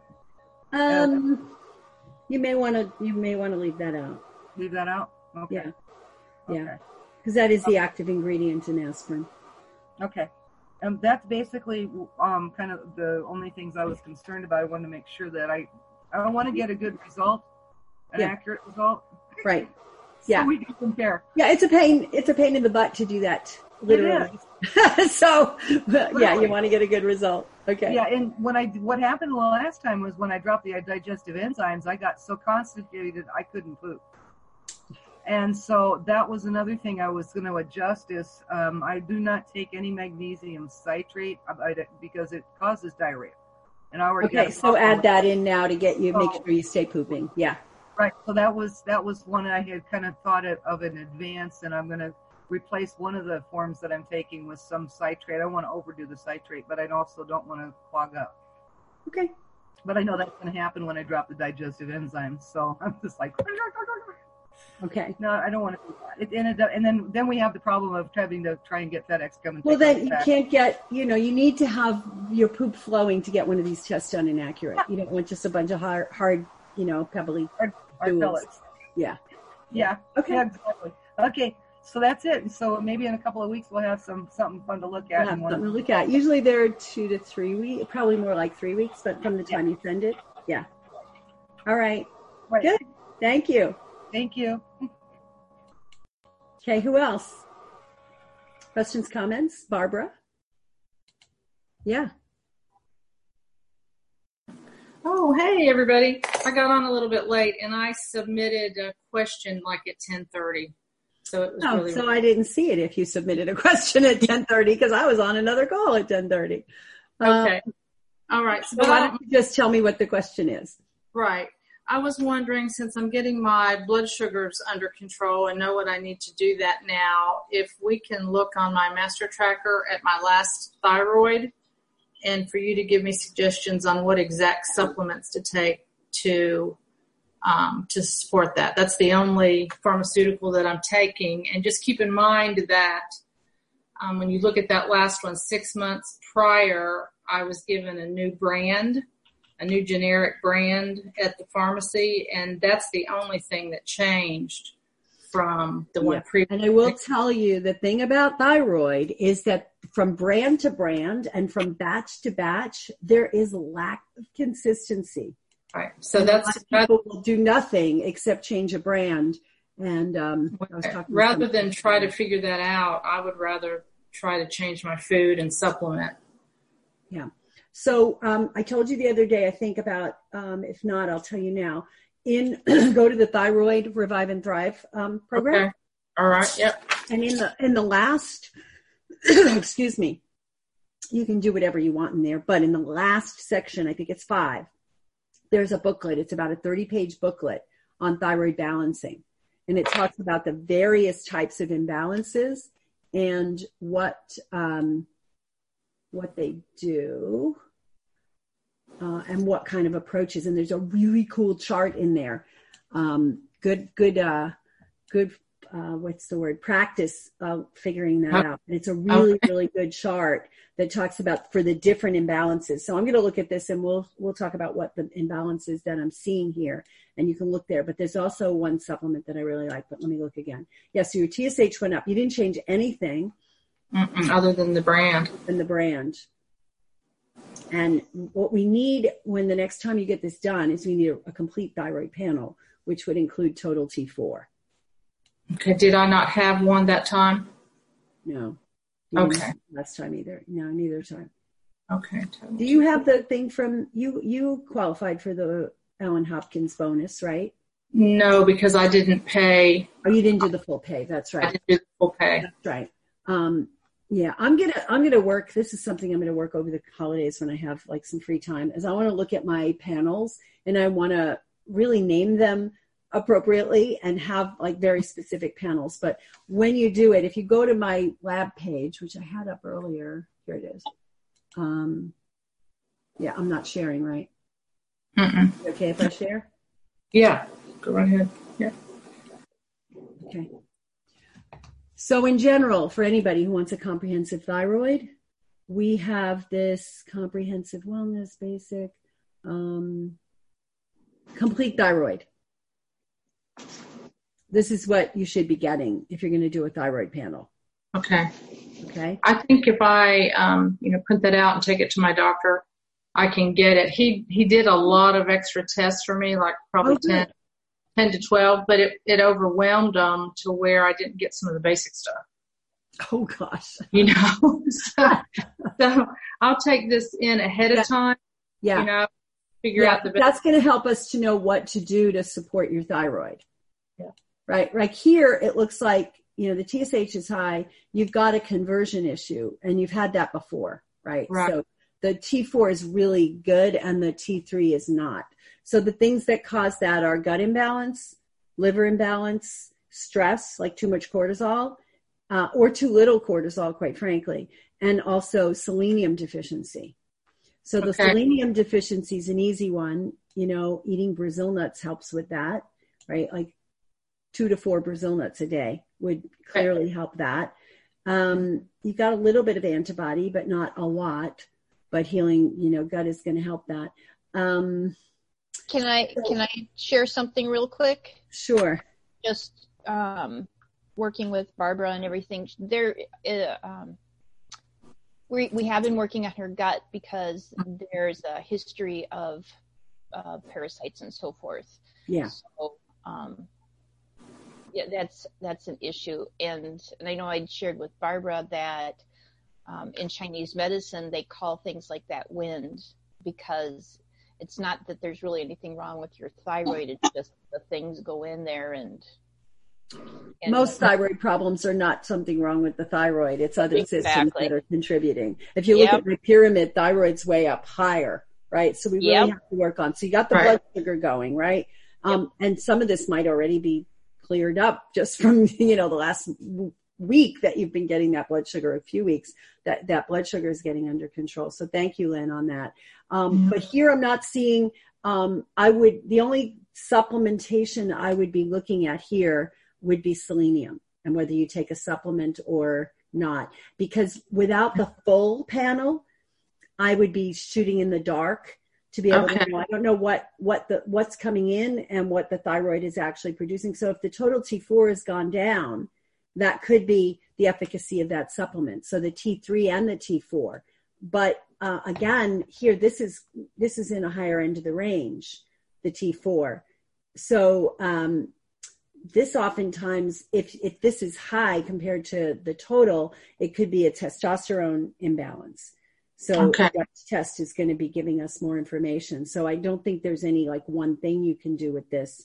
You may want to leave that out. Leave that out? Okay. Yeah. Because that is the active ingredient in aspirin. Okay. And that's basically kind of the only things I was concerned about. I wanted to make sure that I want to get a good result, an accurate result. Right. Yeah. So we can compare. Yeah, it's a pain. It's a pain in the butt to do that. Literally. So, yeah, you want to get a good result. Okay. Yeah, and what happened last time was when I dropped the digestive enzymes, I got so constipated I couldn't poop. And so that was another thing I was going to adjust is I do not take any magnesium citrate because it causes diarrhea. And I already okay, so add that in now to get you, make sure you stay pooping. Yeah. Right. So that was one I had kind of thought of in advance, and I'm going to replace one of the forms that I'm taking with some citrate. I don't want to overdo the citrate, but I also don't want to clog up. Okay. But I know that's going to happen when I drop the digestive enzymes. So I'm just like, okay. No, I don't want to do that. And then we have the problem of having to try and get FedEx coming. Well, then you can't get, you need to have your poop flowing to get one of these tests done and accurate. You don't want just a bunch of hard pebbly pellets. Yeah. Yeah. Okay. Yeah, exactly. Okay. So that's it. So maybe in a couple of weeks we'll have something fun to look at. Something to look at. Usually they're 2 to 3 weeks, probably more like 3 weeks, but from the time you send it. Yeah. All right. Good. Thank you. Thank you. Okay. Who else? Questions, comments? Barbara? Yeah. Oh, hey, everybody. I got on a little bit late, and I submitted a question like at 10:30. So it was so I didn't see it if you submitted a question at 10:30 because I was on another call at 10:30. Okay. All right. So why don't you just tell me what the question is? Right. I was wondering, since I'm getting my blood sugars under control and know what I need to do that now, if we can look on my master tracker at my last thyroid and for you to give me suggestions on what exact supplements to take to support that. That's the only pharmaceutical that I'm taking. And just keep in mind that when you look at that last one, 6 months prior, I was given a new generic brand at the pharmacy, and that's the only thing that changed from the one previous. And I will tell you, the thing about thyroid is that from brand to brand and from batch to batch, there is a lack of consistency. Right. So people will do nothing except change a brand. And rather than try to figure that out, I would rather try to change my food and supplement. Yeah. So I told you the other day, I think about, if not, I'll tell you now, go to the Thyroid Revive and Thrive program. Okay. All right. Yep. And in the last, excuse me, you can do whatever you want in there, but in the last section, I think it's 5, there's a booklet. It's about a 30-page booklet on thyroid balancing. And it talks about the various types of imbalances and what they do. And what kind of approaches. And there's a really cool chart in there. Good, what's the word? Practice figuring that out. And it's a really, really good chart that talks about for the different imbalances. So I'm going to look at this and we'll talk about what the imbalances that I'm seeing here. And you can look there. But there's also one supplement that I really like, but let me look again. Yeah, so your TSH went up. You didn't change anything. Other than the brand. And what we need when the next time you get this done is we need a complete thyroid panel, which would include total T4. Okay. Did I not have one that time? No. Okay. Last time either. No, neither time. Okay. Do you have the thing from, you qualified for the Ellen Hopkins bonus, right? No, because I didn't pay. Oh, you didn't do the full pay. That's right. I didn't do the full pay. That's right. Yeah, I'm gonna work. This is something I'm gonna work over the holidays when I have like some free time. Is I want to look at my panels and I want to really name them appropriately and have like very specific panels. But when you do it, if you go to my lab page, which I had up earlier, here it is. Yeah, I'm not sharing, right? Okay, if I share? Yeah, go right ahead. Yeah. Okay. So in general, for anybody who wants a comprehensive thyroid, we have this comprehensive wellness basic, complete thyroid. This is what you should be getting if you're going to do a thyroid panel. Okay. Okay. I think if I, print that out and take it to my doctor, I can get it. He did a lot of extra tests for me, like probably 10 to 12, but it overwhelmed them to where I didn't get some of the basic stuff. Oh gosh. So I'll take this in ahead of time. Yeah. Figure out the best. That's going to help us to know what to do to support your thyroid. Yeah. right? Like here, it looks like, the TSH is high. You've got a conversion issue, and you've had that before, right? So the T4 is really good, and the T3 is not. So the things that cause that are gut imbalance, liver imbalance, stress, like too much cortisol, or too little cortisol, quite frankly, and also selenium deficiency. So the selenium deficiency is an easy one. Eating Brazil nuts helps with that, right? Like 2 to 4 Brazil nuts a day would clearly help that. You've got a little bit of antibody, but not a lot. But healing, gut is going to help that. Can I share something real quick? Sure. Just working with Barbara and everything. We have been working on her gut because there's a history of parasites and so forth. Yeah. So, that's an issue. And I know I'd shared with Barbara that in Chinese medicine, they call things like that wind, because it's not that there's really anything wrong with your thyroid. It's just the things go in there and most thyroid problems are not something wrong with the thyroid. It's other systems that are contributing. If you look at my pyramid, thyroid's way up higher, right? So we really have to work on. So you got the blood sugar going, right? And some of this might already be cleared up just from, the last week that you've been getting that blood sugar, a few weeks, that blood sugar is getting under control. So thank you, Lynn, on that. But here I'm not seeing, the only supplementation I would be looking at here would be selenium, and whether you take a supplement or not, because without the full panel, I would be shooting in the dark to be able to know. I don't know what's coming in and what the thyroid is actually producing. So if the total T4 has gone down, that could be the efficacy of that supplement. So the T3 and the T4. But again, here, this is in a higher end of the range, the T4. So this oftentimes, if this is high compared to the total, it could be a testosterone imbalance. So that test is going to be giving us more information. So I don't think there's any one thing you can do with this.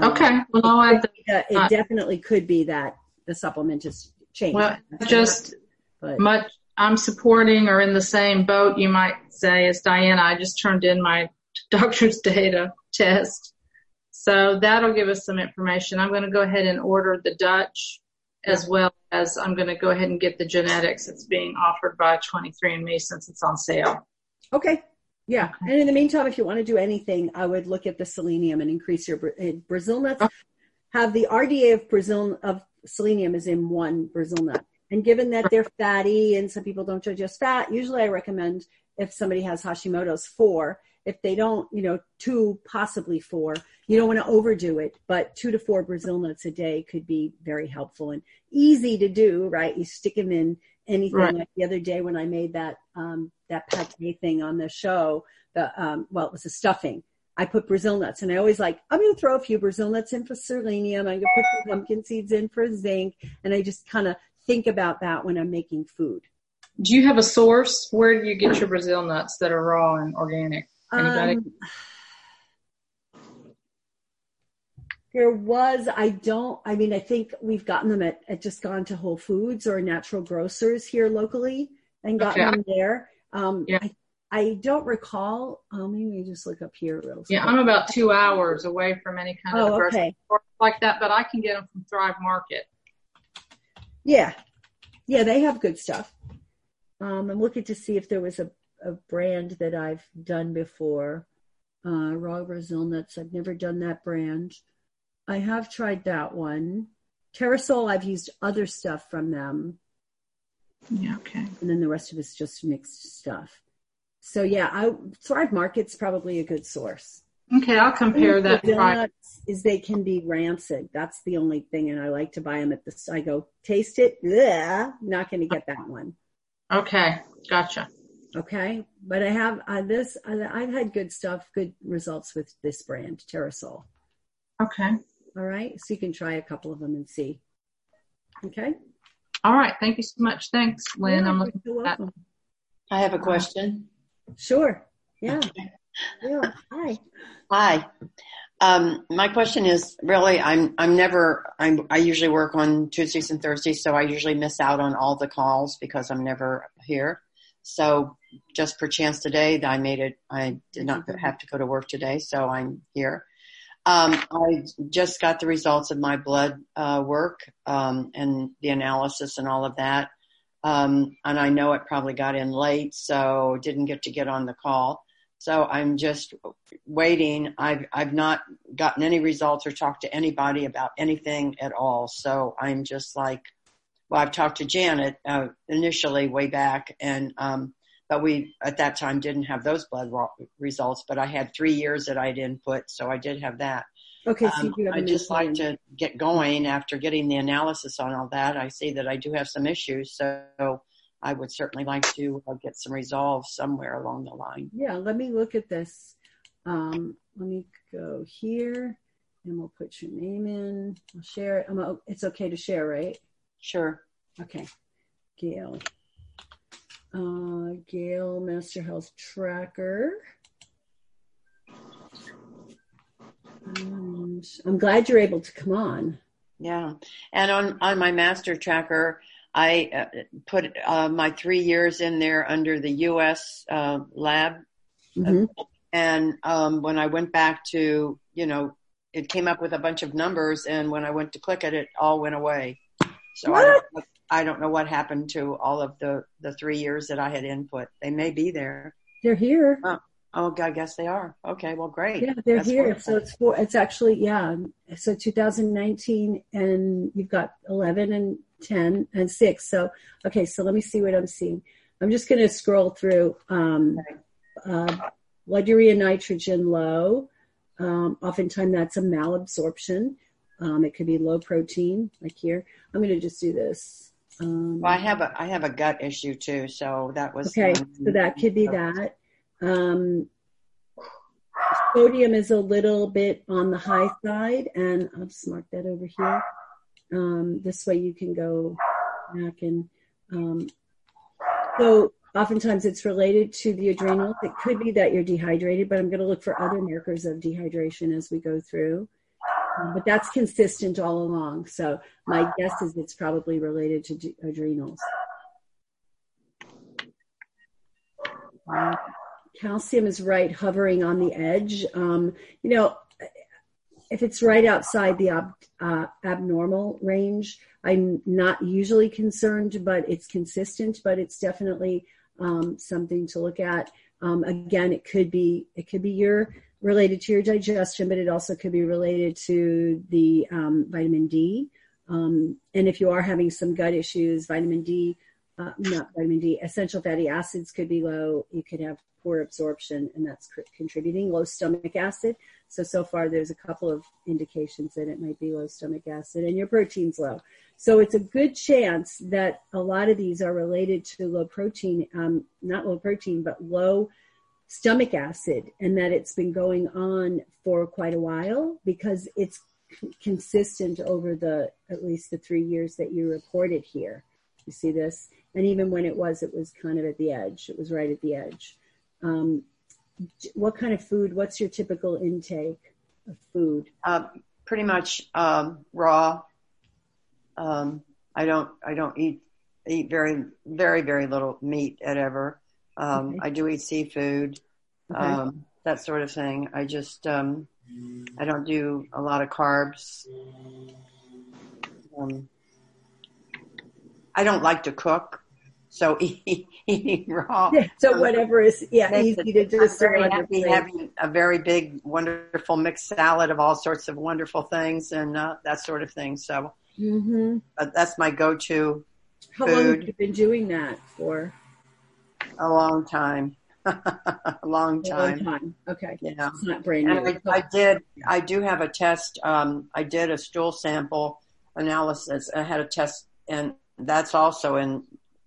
It definitely could be that the supplement is changed. Well, I'm supporting or in the same boat, you might say, as Diana. I just turned in my doctor's data test. So that'll give us some information. I'm going to go ahead and order the Dutch, as well as I'm going to go ahead and get the genetics that's being offered by 23andMe since it's on sale. Okay. Yeah. And in the meantime, if you want to do anything, I would look at the selenium and increase your Brazil nuts. Have the RDA of selenium is in 1 Brazil nut. And given that they're fatty and some people don't digest fat, usually I recommend, if somebody has Hashimoto's, 4. If they don't, 2, possibly 4. You don't want to overdo it, but 2 to 4 Brazil nuts a day could be very helpful and easy to do, right? You stick them in anything. Like the other day when I made that pate thing on the show, it was a stuffing. I put Brazil nuts, and I always I'm going to throw a few Brazil nuts in for selenium. I'm going to put some pumpkin seeds in for zinc. And I just kind of think about that when I'm making food. Do you have a source? Where do you get your Brazil nuts that are raw and organic? Anybody? I think we've gotten them at just gone to Whole Foods or natural grocers here locally and gotten them there. I don't recall. Maybe just look up here real quick. Yeah, I'm about 2 hours away from any kind of grocery store like that, but I can get them from Thrive Market. Yeah, they have good stuff. I'm looking to see if there was a brand that I've done before. Raw Brazil nuts. I've never done that brand. I have tried that one. Terrasol, I've used other stuff from them. Yeah, okay. And then the rest of it's just mixed stuff. So Thrive Market's probably a good source. Okay, I'll compare that. Nuts is they can be rancid. That's the only thing, and I like to buy them at I go, taste it. Bleh, not going to get that one. Okay, gotcha. Okay, but I have I've had good stuff, good results with this brand, Terrasol. Okay. All right, so you can try a couple of them and see. Okay. All right, thank you so much. Thanks, Lynn. Yeah, I'm looking for that. I have a question. Sure. Yeah. Yeah. Hi. My question is really, I usually work on Tuesdays and Thursdays, so I usually miss out on all the calls because I'm never here. So just per chance today, I did not have to go to work today, so I'm here. I just got the results of my blood work and the analysis and all of that. And I know it probably got in late, so didn't get on the call. So I'm just waiting. I've not gotten any results or talked to anybody about anything at all. So I'm just like, well, I've talked to Janet initially way back, and but we at that time didn't have those blood results. But I had 3 years that I'd input, so I did have that. Okay, so I'd just like to get going after getting the analysis on all that. I see that I do have some issues, so I would certainly like to get some resolve somewhere along the line. Yeah, let me look at this. Let me go here, and we'll put your name in. I'll share it. It's okay to share, right? Sure. Okay. Gail. Gail, Master Health Tracker. And I'm glad you're able to come on. Yeah. And on my Master Tracker, I put my 3 years in there under the U.S. lab. Mm-hmm. And when I went back to, it came up with a bunch of numbers. And when I went to click it all went away. So I don't know what happened to all of the 3 years that I had input. They may be there. They're here. Oh, I guess they are. Okay, well, great. Yeah, they're That's here. wonderful. So it's actually, yeah. So 2019, and you've got 11 and 10 and 6. So, okay, so let me see what I'm seeing. I'm just going to scroll through. Blood urea nitrogen low. Oftentimes that's a malabsorption. It could be low protein, like here. I'm going to just do this. Well, I have a gut issue too, so that was okay. So that could be that. Sodium is a little bit on the high side, and I'll just mark that over here. This way you can go back and so oftentimes it's related to the adrenals. It could be that you're dehydrated, but I'm going to look for other markers of dehydration as we go through. But that's consistent all along. So my guess is it's probably related to adrenals. Calcium is right, hovering on the edge. If it's right outside the abnormal range, I'm not usually concerned, but it's consistent, but it's definitely something to look at. Again, it could be related to your digestion, but it also could be related to the vitamin D. And if you are having some gut issues, essential fatty acids could be low. You could have poor absorption, and that's contributing. Low stomach acid. So far there's a couple of indications that it might be low stomach acid, and your protein's low. So it's a good chance that a lot of these are related to low protein, not low protein, but low stomach acid, and that it's been going on for quite a while because it's consistent over at least the 3 years that you reported here. You see this? And even when it was kind of at the edge. It was right at the edge. What kind of food, what's your typical intake of food? Pretty much raw. I don't eat very, very, very little meat ever. Okay. I do eat seafood, okay. That sort of thing. I just, I don't do a lot of carbs. I don't like to cook, so eating raw. Yeah, so whatever is, easy to do. I'm very happy having a very big, wonderful mixed salad of all sorts of wonderful things and that sort of thing. So that's my go-to How food. long have you been doing that for? A long time. A long time. Okay. Yeah. It's not brand new. And I do have a test. I did a stool sample analysis. I had a test, and that's also in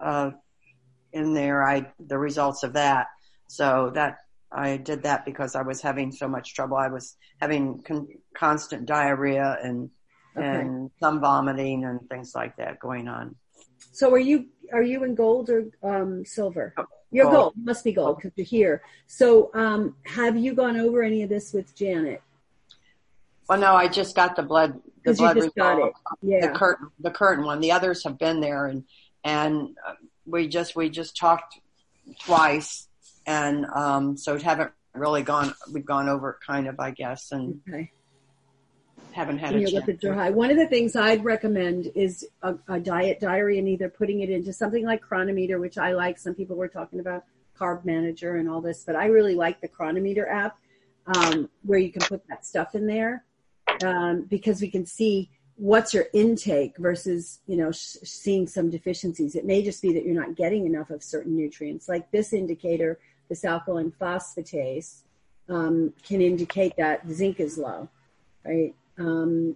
there. The results of that. So that I did that because I was having so much trouble. I was having constant diarrhea and some vomiting and things like that going on. So are you in gold or silver? You're gold. You must be gold because you're here. So have you gone over any of this with Janet? Well, no, I just got the blood. The blood you just got it. Yeah. The current one. The others have been there, and we just talked twice, and so haven't really gone. We've gone over it kind of, I guess, and haven't had a chance. High. One of the things I'd recommend is a diet diary, and either putting it into something like Chronometer, which I like. Some people were talking about Carb Manager and all this, but I really like the Chronometer app, where you can put that stuff in there. Because we can see what's your intake versus, seeing some deficiencies. It may just be that you're not getting enough of certain nutrients. Like this indicator, this alkaline phosphatase, can indicate that zinc is low, right? And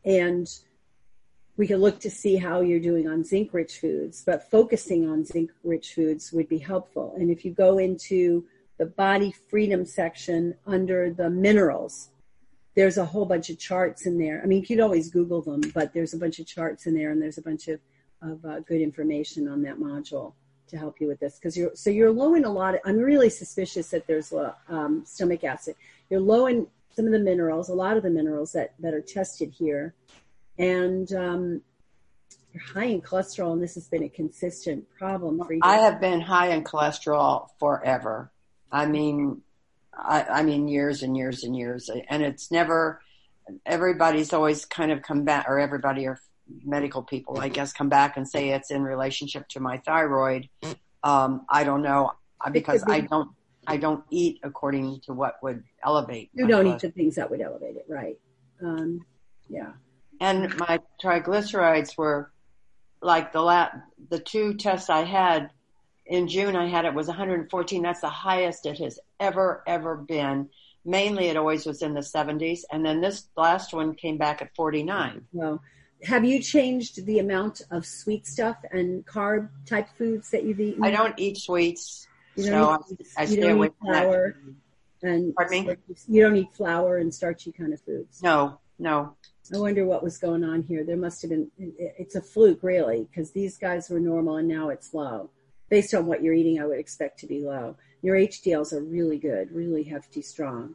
we can look to see how you're doing on zinc-rich foods, but focusing on zinc-rich foods would be helpful. And if you go into the Body Freedom section under the minerals, there's a whole bunch of charts in there. I mean, you could always Google them, but there's a bunch of charts in there, and there's a bunch of good information on that module to help you with this. Because you're low in a lot of, I'm really suspicious that there's stomach acid. You're low in some of the minerals, a lot of the minerals that are tested here. And you're high in cholesterol, and this has been a consistent problem for you. I have been high in cholesterol forever. I mean, years and years and years. And it's never, everybody's always kind of come back, or everybody, or medical people, I guess, come back and say it's in relationship to my thyroid. I don't know, because I don't eat according to what would elevate. You don't eat the things that would elevate it, right? Yeah. And my triglycerides were like the two tests I had in June, it was 114. That's the highest it has ever been. Mainly, it always was in the 70s. And then this last one came back at 49. Well, have you changed the amount of sweet stuff and carb type foods that you've eaten? I don't eat sweets. I stay away from flour. And pardon me? You don't eat flour and starchy kind of foods? No. I wonder what was going on here. There must have been, it's a fluke really, because these guys were normal and now it's low. Based on what you're eating, I would expect to be low. Your HDLs are really good, really hefty, strong.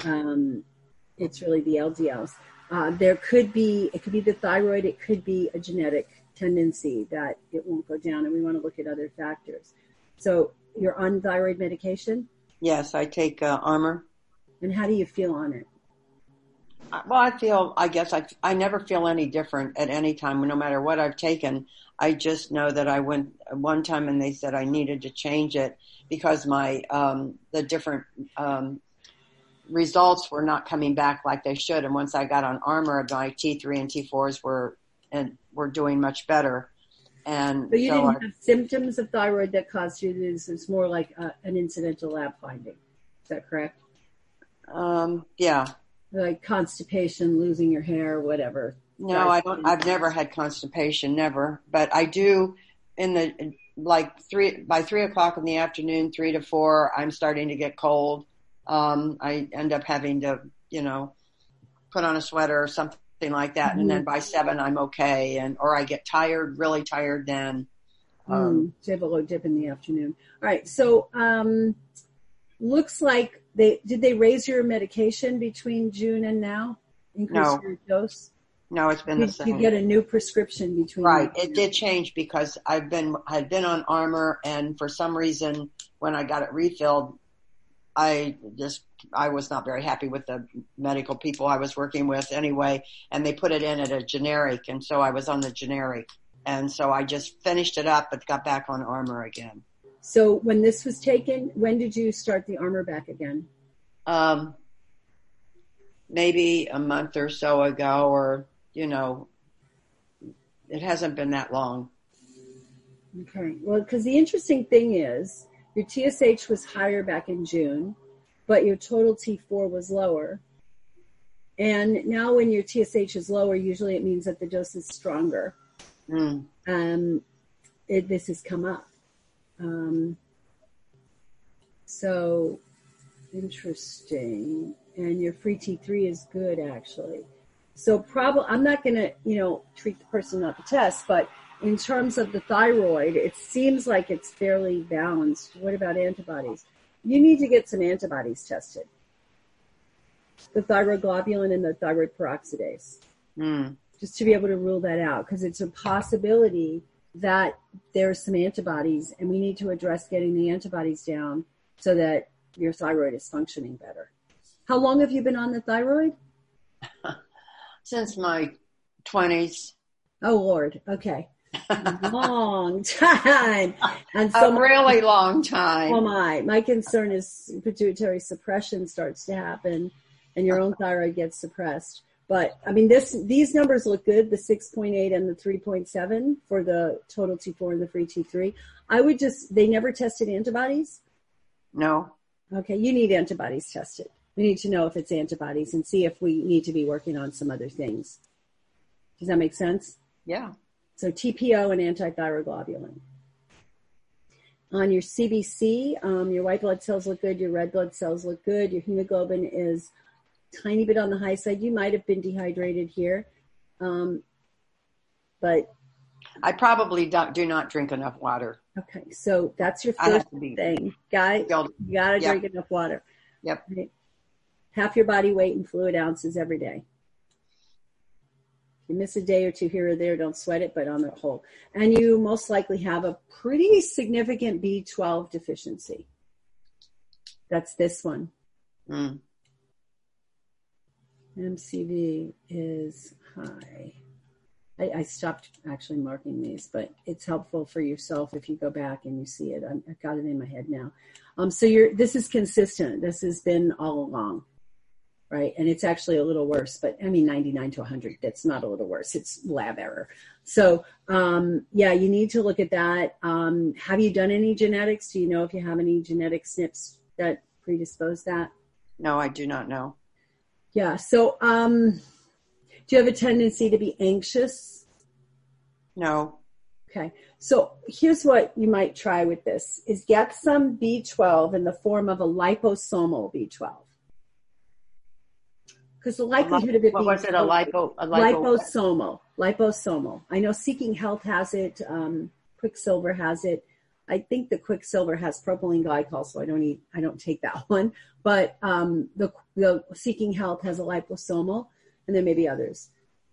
It's really the LDLs. It could be the thyroid. It could be a genetic tendency that it won't go down, and we want to look at other factors. So you're on thyroid medication? Yes, I take Armour. And how do you feel on it? Well, I never feel any different at any time, no matter what I've taken. I just know that I went one time and they said I needed to change it because my the different results were not coming back like they should. And once I got on Armour, my T3 and T4s were doing much better. And but you didn't have symptoms of thyroid that caused you this. It's more like an incidental lab finding. Is that correct? Yeah. Like constipation, losing your hair, whatever. No, I don't. I've never had constipation, never. But I do by 3 o'clock in the afternoon, 3 to 4, I'm starting to get cold. I end up having to, put on a sweater or something like that. Mm-hmm. And then by 7, I'm okay. Or I get tired, really tired then. So you have a low dip in the afternoon. All right. So, looks like did they raise your medication between June and now? Increase your dose? No, it's been the same. You get a new prescription between. Right. It did change because I'd been on Armour, and for some reason when I got it refilled, I was not very happy with the medical people I was working with anyway, and they put it in at a generic, and so I was on the generic. And so I just finished it up but got back on Armour again. So when this was taken, when did you start the Armour back again? Maybe a month or so ago, or, it hasn't been that long. Okay. Well, because the interesting thing is your TSH was higher back in June, but your total T4 was lower. And now when your TSH is lower, usually it means that the dose is stronger. This has come up. So interesting. And your free T3 is good, actually. So I'm not going to, treat the person, not the test, but in terms of the thyroid, it seems like it's fairly balanced. What about antibodies? You need to get some antibodies tested. the thyroid globulin and the thyroid peroxidase. Just to be able to rule that out, because it's a possibility that there's some antibodies, and we need to address getting the antibodies down so that your thyroid is functioning better. How long have you been on the thyroid? Since my 20s. Oh, Lord. Okay. Long time. And so a really long time. Oh, my concern is pituitary suppression starts to happen and your own thyroid gets suppressed. But I mean, these numbers look good, the 6.8 and the 3.7 for the total T4 and the free T3. They never tested antibodies? No. Okay, you need antibodies tested. We need to know if it's antibodies and see if we need to be working on some other things. Does that make sense? Yeah. So TPO and antithyroid globulin. On your CBC, your white blood cells look good, your red blood cells look good, your hemoglobin is tiny bit on the high side. You might have been dehydrated here, but I probably do not drink enough water. Okay, so that's your first thing. You gotta drink enough water. Yep. Right? Half your body weight in fluid ounces every day. If you miss a day or two here or there, don't sweat it, but on the whole. And you most likely have a pretty significant B12 deficiency. That's this one. MCV is high. I stopped actually marking these, but it's helpful for yourself if you go back and you see it. I've got it in my head now. So this is consistent. This has been all along, right? And it's actually a little worse, but I mean, 99 to 100, that's not a little worse. It's lab error. So, you need to look at that. Have you done any genetics? Do you know if you have any genetic SNPs that predispose that? No, I do not know. Yeah. So, do you have a tendency to be anxious? No. Okay. So here's what you might try with this is get some B12 in the form of a liposomal B12. Because the likelihood of it being... What was it, a liposomal. Liposomal. I know Seeking Health has it. Quicksilver has it. I think the Quicksilver has propylene glycol, so I don't take that one. But the Seeking Health has a liposomal. And there may be others.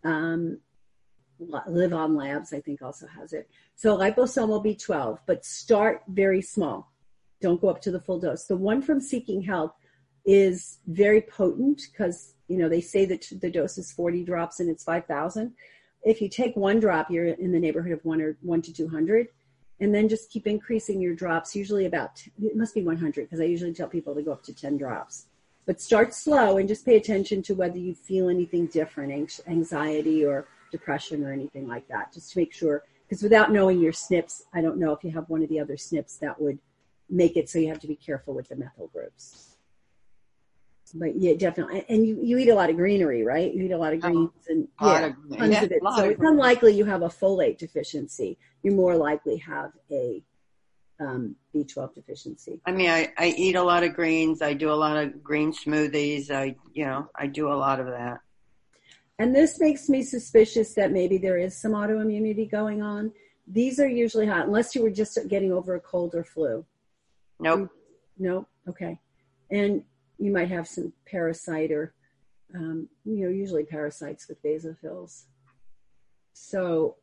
Live On Labs, I think, also has it. So liposomal B12, but start very small. Don't go up to the full dose. The one from Seeking Health is very potent because, they say that the dose is 40 drops and it's 5,000. If you take one drop, you're in the neighborhood of 1 to 200. And then just keep increasing your drops, usually it must be 100 because I usually tell people to go up to 10 drops. But start slow and just pay attention to whether you feel anything different, anxiety or depression or anything like that, just to make sure. Because without knowing your SNPs, I don't know if you have one of the other SNPs that would make it so you have to be careful with the methyl groups. But yeah, definitely. And you eat a lot of greenery, right? You eat a lot of greens and tons of it. So it's unlikely you have a folate deficiency. You more likely have a B12 deficiency. I mean, I eat a lot of greens. I do a lot of green smoothies. I do a lot of that. And this makes me suspicious that maybe there is some autoimmunity going on. These are usually hot, unless you were just getting over a cold or flu. Nope. Nope. Okay. And you might have some parasite or, usually parasites with basophils. So,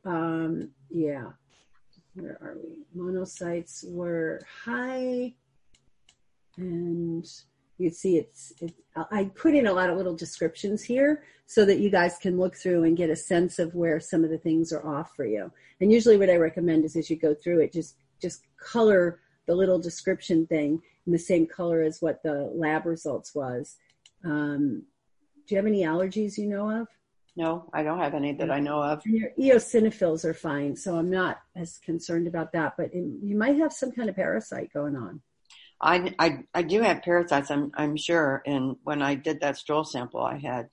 where are we? Monocytes were high, and you'd see I put in a lot of little descriptions here so that you guys can look through and get a sense of where some of the things are off for you. And usually what I recommend is as you go through it, just color the little description thing in the same color as what the lab results was. Do you have any allergies you know of? No, I don't have any that I know of. And your eosinophils are fine, so I'm not as concerned about that. But you might have some kind of parasite going on. I do have parasites, I'm sure. And when I did that stool sample, I had.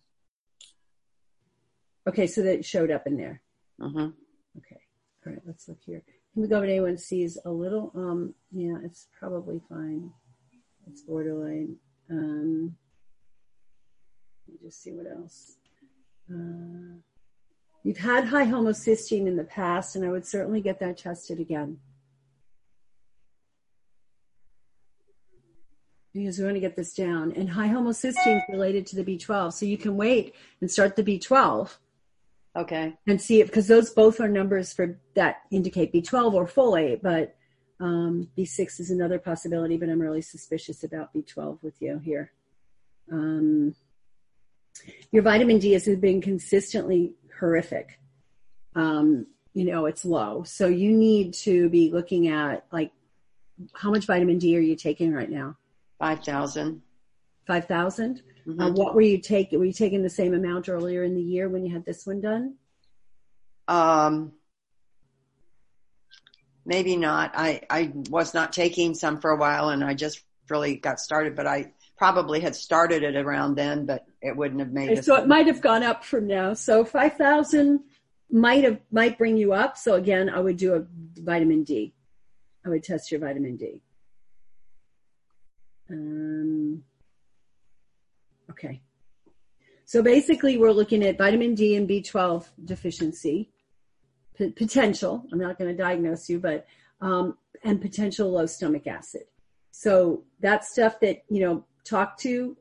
Okay, so that showed up in there. Mm-hmm. Okay, all right. Let's look here. Hemoglobin A1C is a little. It's probably fine. It's borderline. Let me just see what else. You've had high homocysteine in the past, and I would certainly get that tested again. because we want to get this down. And high homocysteine is related to the B12. So you can wait and start the B12. Okay. And see it, because those both are numbers for that indicate B12 or folate, but B6 is another possibility, but I'm really suspicious about B12 with you here. Your vitamin D has been consistently horrific. It's low. So you need to be looking at, like, how much vitamin D are you taking right now? 5,000. 5,000? Mm-hmm. What were you taking? Were you taking the same amount earlier in the year when you had this one done? Maybe not. I was not taking some for a while, and I just really got started, but I probably had started it around then, but it wouldn't have made it. So it might have gone up from now. So 5,000 might bring you up. So again, I would do a vitamin D. I would test your vitamin D. Okay. So basically we're looking at vitamin D and B12 deficiency, potential. I'm not going to diagnose you, but, and potential low stomach acid. So that's stuff that, talk to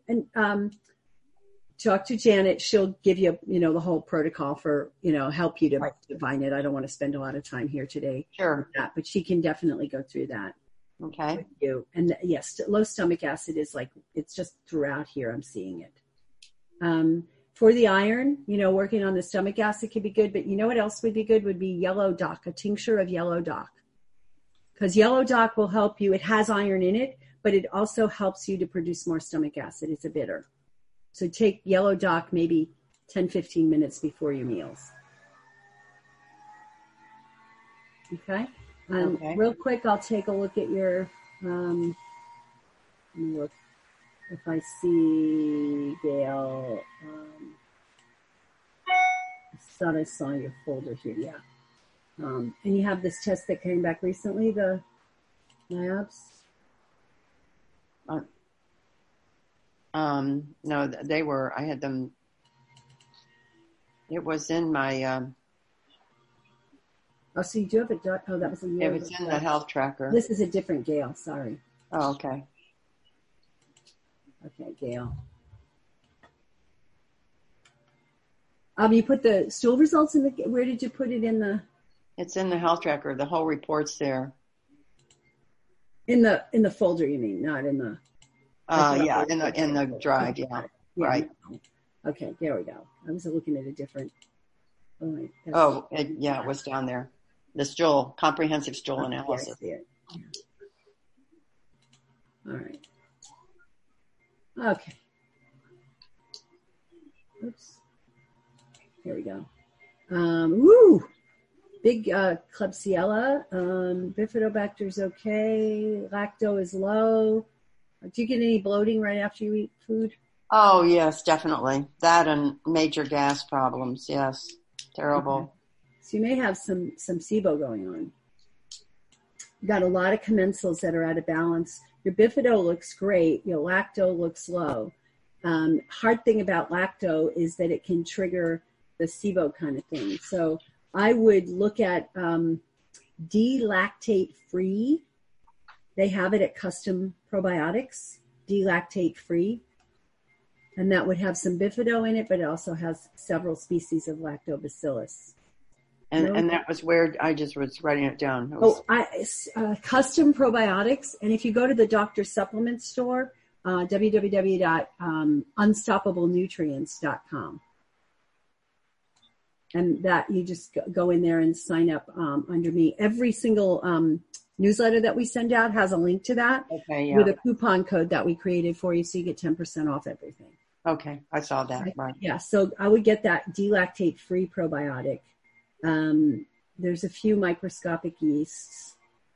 Janet. She'll give you, the whole protocol for, help you to define it. I don't want to spend a lot of time here today. Sure. With that, but she can definitely go through that. Okay. With you. And yes, low stomach acid is like, it's just throughout here. I'm seeing it. For the iron, working on the stomach acid could be good, but what else would be good would be yellow dock, a tincture of yellow dock. Because yellow dock will help you. It has iron in it, but it also helps you to produce more stomach acid. It's a bitter. So take yellow dock maybe 10, 15 minutes before your meals. Okay? Okay. Real quick, I'll take a look at your, let me look if I see, Gail, I thought I saw your folder here, yeah. And you have this test that came back recently, the labs? No, they were, I had them, it was in my, Oh, so you do have a, that was a year. it was in the health tracker. This is a different Gail, sorry. Oh, okay. Okay, Gail. You put the stool results in the, where did you put it in the? It's in the health tracker. The whole report's there. In the folder, you mean, not in the. Yeah, in the drive, yeah. Right. Okay, there we go. I was looking at a different. It was down there. The stool, comprehensive stool analysis. Yeah. All right. Okay. Oops. Here we go. Big Klebsiella. Bifidobacter's okay. Lacto is low. Do you get any bloating right after you eat food? Oh, yes, definitely. That and major gas problems. Yes. Terrible. Okay. So you may have some SIBO going on. You've got a lot of commensals that are out of balance. Your bifido looks great. Your lacto looks low. Hard thing about lacto is that it can trigger the SIBO kind of thing. So I would look at D-lactate free. They have it at Custom Probiotics, D-lactate free. And that would have some bifido in it, but it also has several species of lactobacillus. And that was where I just was writing it down. Custom Probiotics. And if you go to the Doctor Supplement store, www.unstoppablenutrients.com. And that you just go in there and sign up under me. Every single newsletter that we send out has a link to that with a coupon code that we created for you, so you get 10% off everything. Okay, I saw that. Right. Yeah, so I would get that D-lactate-free probiotic. There's a few microscopic yeasts,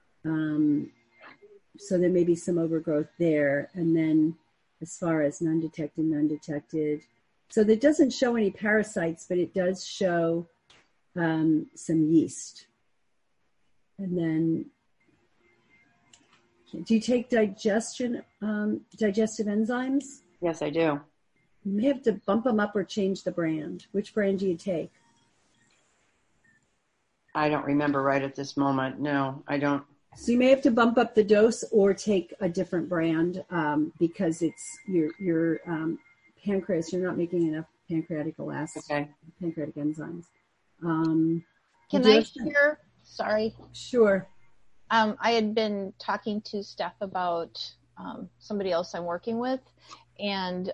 so there may be some overgrowth there. And then as far as non-detected. So that doesn't show any parasites, but it does show some yeast. And then, do you take digestive enzymes? Yes, I do. You may have to bump them up or change the brand. Which brand do you take? I don't remember right at this moment. No, I don't. So you may have to bump up the dose or take a different brand because it's your pancreas. You're not making enough pancreatic pancreatic enzymes. Can I share? Sorry. Sure. I had been talking to Steph about somebody else I'm working with, and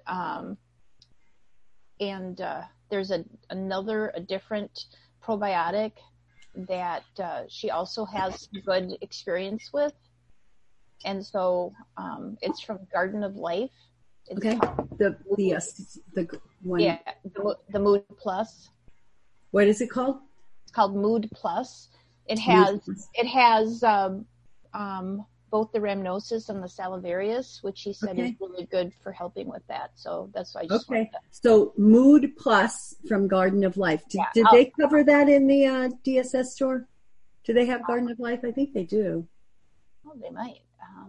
there's a different probiotic that she also has good experience with, and so it's from Garden of Life. It's the one. Yeah, the Mood Plus. What is it called? It's called Mood Plus. It has both the rhamnosus and the salivarius, which she said is really good for helping with that. So that's why I just wanted to... So Mood Plus from Garden of Life. Did they cover that in the DSS store? Do they have Garden of Life? I think they do. Oh, they might.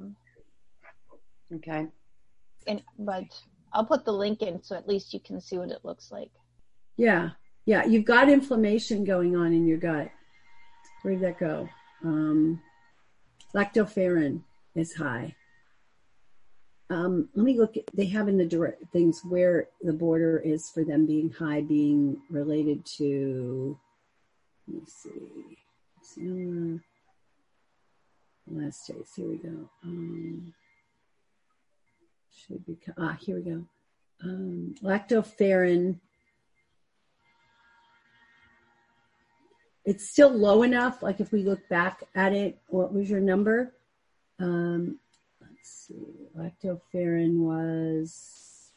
Okay. But I'll put the link in so at least you can see what it looks like. Yeah. Yeah. You've got inflammation going on in your gut. Where did that go? Lactoferrin is high. Let me look. They have in the direct things where the border is for them being high, being related to. Let me see. Last days. Here we go. Should be. Here we go. Lactoferrin. It's still low enough. Like if we look back at it, what was your number? Let's see. Lactoferrin was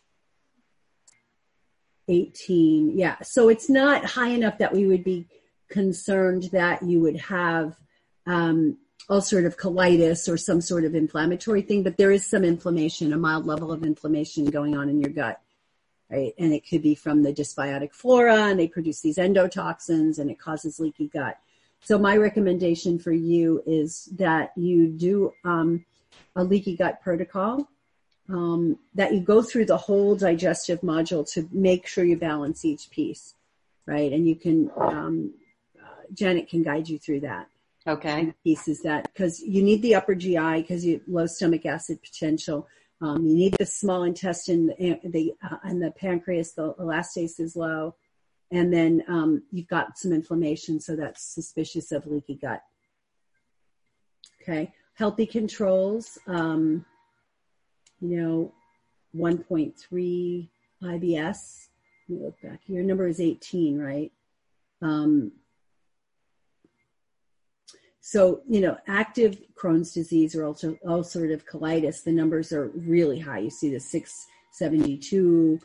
18. Yeah. So it's not high enough that we would be concerned that you would have ulcerative colitis or some sort of inflammatory thing, but there is some inflammation, a mild level of inflammation going on in your gut. Right? And it could be from the dysbiotic flora, and they produce these endotoxins, and it causes leaky gut. So my recommendation for you is that you do a leaky gut protocol, that you go through the whole digestive module to make sure you balance each piece, right? And you can, Janet can guide you through that. Okay. Pieces that, because you need the upper GI because you low stomach acid potential. You need the small intestine, and the pancreas, the elastase is low. And then you've got some inflammation, so that's suspicious of leaky gut. Okay. Healthy controls, 1.3 IBS. Let me look back. Your number is 18, right? So, active Crohn's disease or ulcerative colitis, the numbers are really high. You see the 672,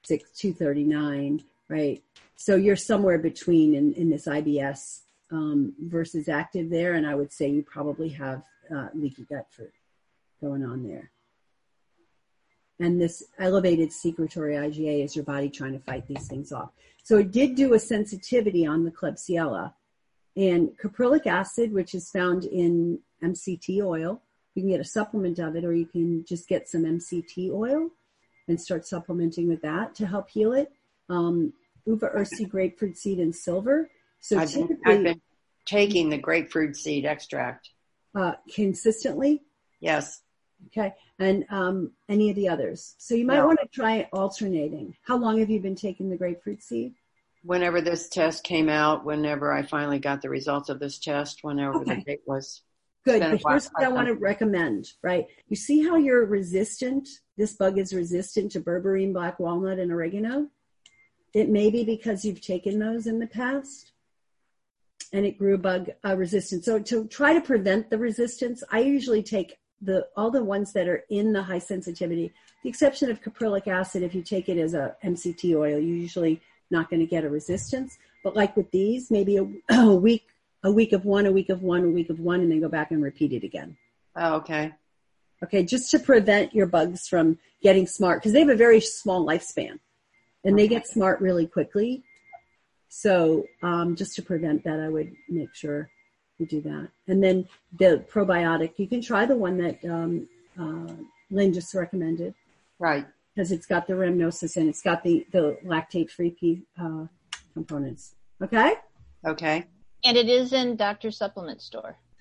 239, right? So you're somewhere between in this IBS versus active there. And I would say you probably have leaky gut going on there. And this elevated secretory IgA is your body trying to fight these things off. So it did do a sensitivity on the Klebsiella. And caprylic acid, which is found in MCT oil, you can get a supplement of it, or you can just get some MCT oil and start supplementing with that to help heal it. Uva ursi, grapefruit seed, and silver. So I've been taking the grapefruit seed extract. Consistently? Yes. Okay. And any of the others. So you might want to try alternating. How long have you been taking the grapefruit seed? Whenever this test came out, whenever I finally got the results of this test, whenever the date was. Good. But here's what I want to recommend, right? You see how you're resistant? This bug is resistant to berberine, black walnut, and oregano. It may be because you've taken those in the past and it grew bug resistant. So to try to prevent the resistance, I usually take all the ones that are in the high sensitivity, the exception of caprylic acid. If you take it as a MCT oil, you usually not going to get a resistance. But like with these, maybe a week of one, a week of one, a week of one, and then go back and repeat it again. Oh, okay. Okay, just to prevent your bugs from getting smart, because they have a very small lifespan, and they get smart really quickly. So just to prevent that, I would make sure you do that. And then the probiotic, you can try the one that Lynn just recommended. Right. Because it's got the rhamnosus and it's got the lactate-free components. Okay? Okay. And it is in Dr. Supplement Store.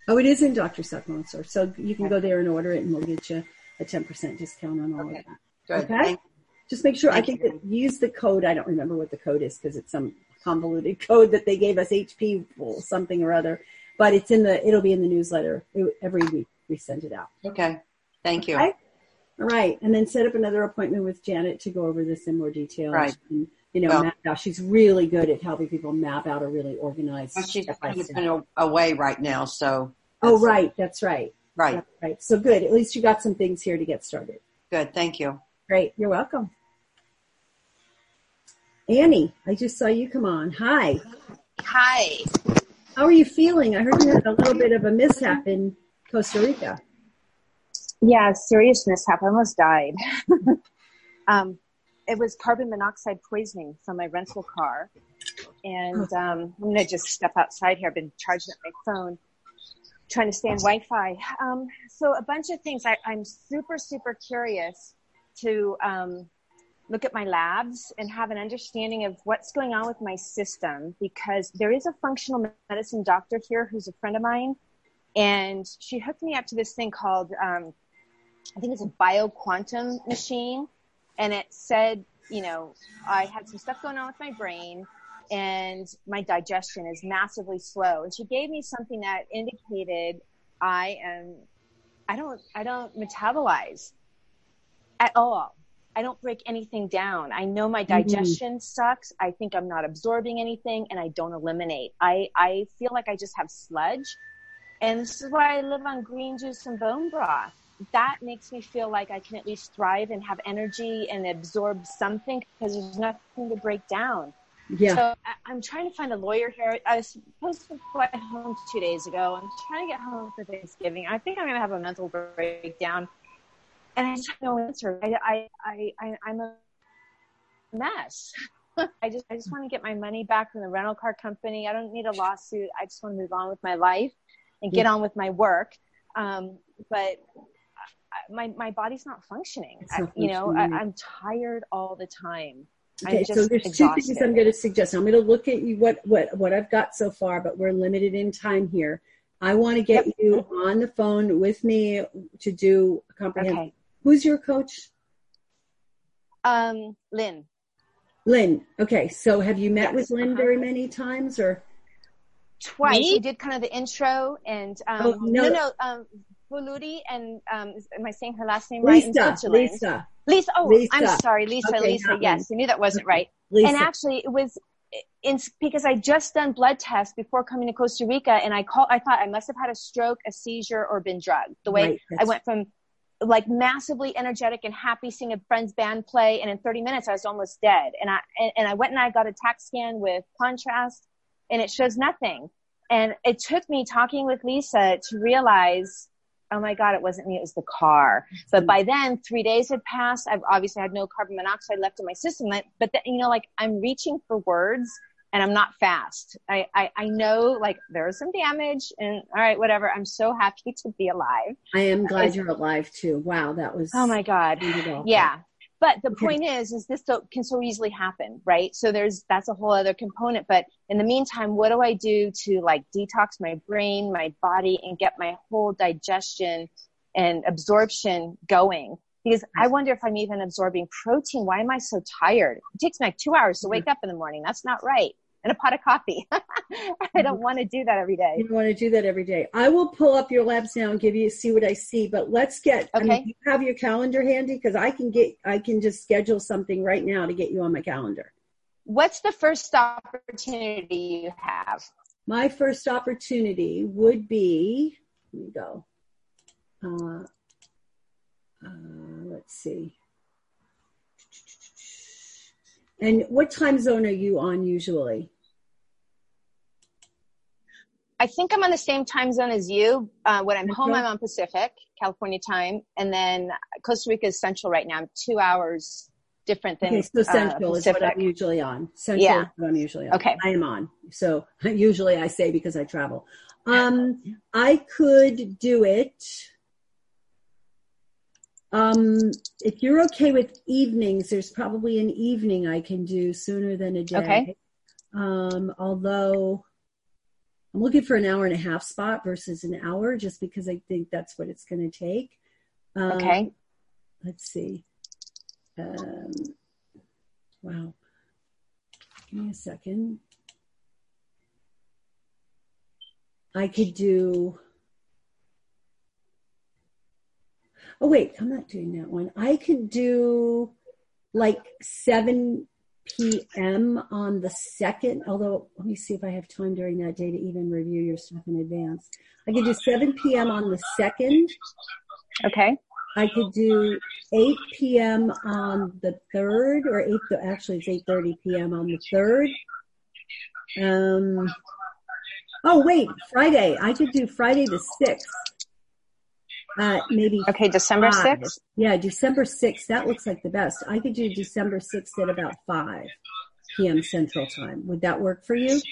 Oh, it is in Dr. Supplemental Store. So you can go there and order it, and we'll get you a 10% discount on all of that. Good. Okay? Just make sure, I think that use the code. I don't remember what the code is because it's some convoluted code that they gave us, HP something or other. But it'll be in the newsletter every week. We send it out. Okay. Thank you. Okay? All right. And then set up another appointment with Janet to go over this in more detail. Right. And, map out. She's really good at helping people map out a really organized. Well, she's been away right now, so. Oh, right. That's right. Right. That's right. So good. At least you got some things here to get started. Good. Thank you. Great. You're welcome. Annie, I just saw you come on. Hi. Hi. How are you feeling? I heard you had a little bit of a mishap in Costa Rica. Yeah, serious mishap. I almost died. It was carbon monoxide poisoning from my rental car. And I'm going to just step outside here. I've been charging up my phone, trying to stay on Wi-Fi. So a bunch of things. I'm super, super curious to look at my labs and have an understanding of what's going on with my system, because there is a functional medicine doctor here who's a friend of mine. And she hooked me up to this thing called, I think it's a bioquantum machine. And it said, I had some stuff going on with my brain and my digestion is massively slow. And she gave me something that indicated I don't metabolize at all. I don't break anything down. I know my digestion sucks. I think I'm not absorbing anything and I don't eliminate. I feel like I just have sludge. And this is why I live on green juice and bone broth. That makes me feel like I can at least thrive and have energy and absorb something because there's nothing to break down. Yeah. So I'm trying to find a lawyer here. I was supposed to fly home 2 days ago. I'm trying to get home for Thanksgiving. I think I'm going to have a mental breakdown. And I just have no answer. I'm a mess. I just want to get my money back from the rental car company. I don't need a lawsuit. I just want to move on with my life and get on with my work. But my body's not functioning. I'm tired all the time. Okay, so there's exhausted. 2 things I'm going to suggest. I'm going to look at you what I've got so far, but we're limited in time here. I want to get you on the phone with me to do a comprehensive. Okay. Who's your coach? Lynn. Lynn. Okay, so have you met with Lynn very many times or? Twice. We did kind of the intro and Fuludi and am I saying her last name right? In Switzerland. Lisa. Oh, Lisa. I'm sorry, Lisa. Okay, Lisa. Yes, I knew that wasn't right. Lisa. And actually, it was because I just done blood tests before coming to Costa Rica, and I thought I must have had a stroke, a seizure, or been drugged. The way I went from like massively energetic and happy seeing a friend's band play, and in 30 minutes I was almost dead. And I went and I got a TAC scan with contrast, and it shows nothing. And it took me talking with Lisa to realize, oh my God, it wasn't me, it was the car. But by then, 3 days had passed. I've obviously had no carbon monoxide left in my system. But I'm reaching for words and I'm not fast. I know like there's some damage and all right, whatever. I'm so happy to be alive. I am glad you're alive too. Wow. That was. Oh my God. Yeah. But the point is this can so easily happen, right? So that's a whole other component. But in the meantime, what do I do to like detox my brain, my body, and get my whole digestion and absorption going? Because I wonder if I'm even absorbing protein. Why am I so tired? It takes me like 2 hours to wake up in the morning. That's not right. And a pot of coffee. I don't want to do that every day. You don't want to do that every day. I will pull up your labs now and see what I see. But let's get. Okay. You have your calendar handy because I can just schedule something right now to get you on my calendar. What's the first opportunity you have? My first opportunity would be. Let me go. Let's see. And what time zone are you on usually? I think I'm on the same time zone as you. When I'm home, I'm on Pacific, California time. And then Costa Rica is Central right now. I'm 2 hours different than so Central Pacific. Is what I'm usually on. Central is what I'm usually on. Okay. I am on. So usually I say because I travel. I could do it. If you're okay with evenings, there's probably an evening I can do sooner than a day. Okay. Although I'm looking for an 1.5 hour spot versus an hour, just because I think that's what it's going to take. Okay. Let's see. Wow. Give me a second. I could do. Oh, wait, I'm not doing that one. I could do like 7 p.m. on the 2nd, although let me see if I have time during that day to even review your stuff in advance. I could do 7 p.m. on the 2nd. Okay. I could do 8 p.m. on the 3rd, or actually it's 8:30 p.m. on the 3rd. Oh, wait, Friday. I could do Friday the 6th. Maybe. Okay, December 6th? Yeah, December 6th. That looks like the best. I could do December 6th at about 5 p.m. Central Time. Would that work for you?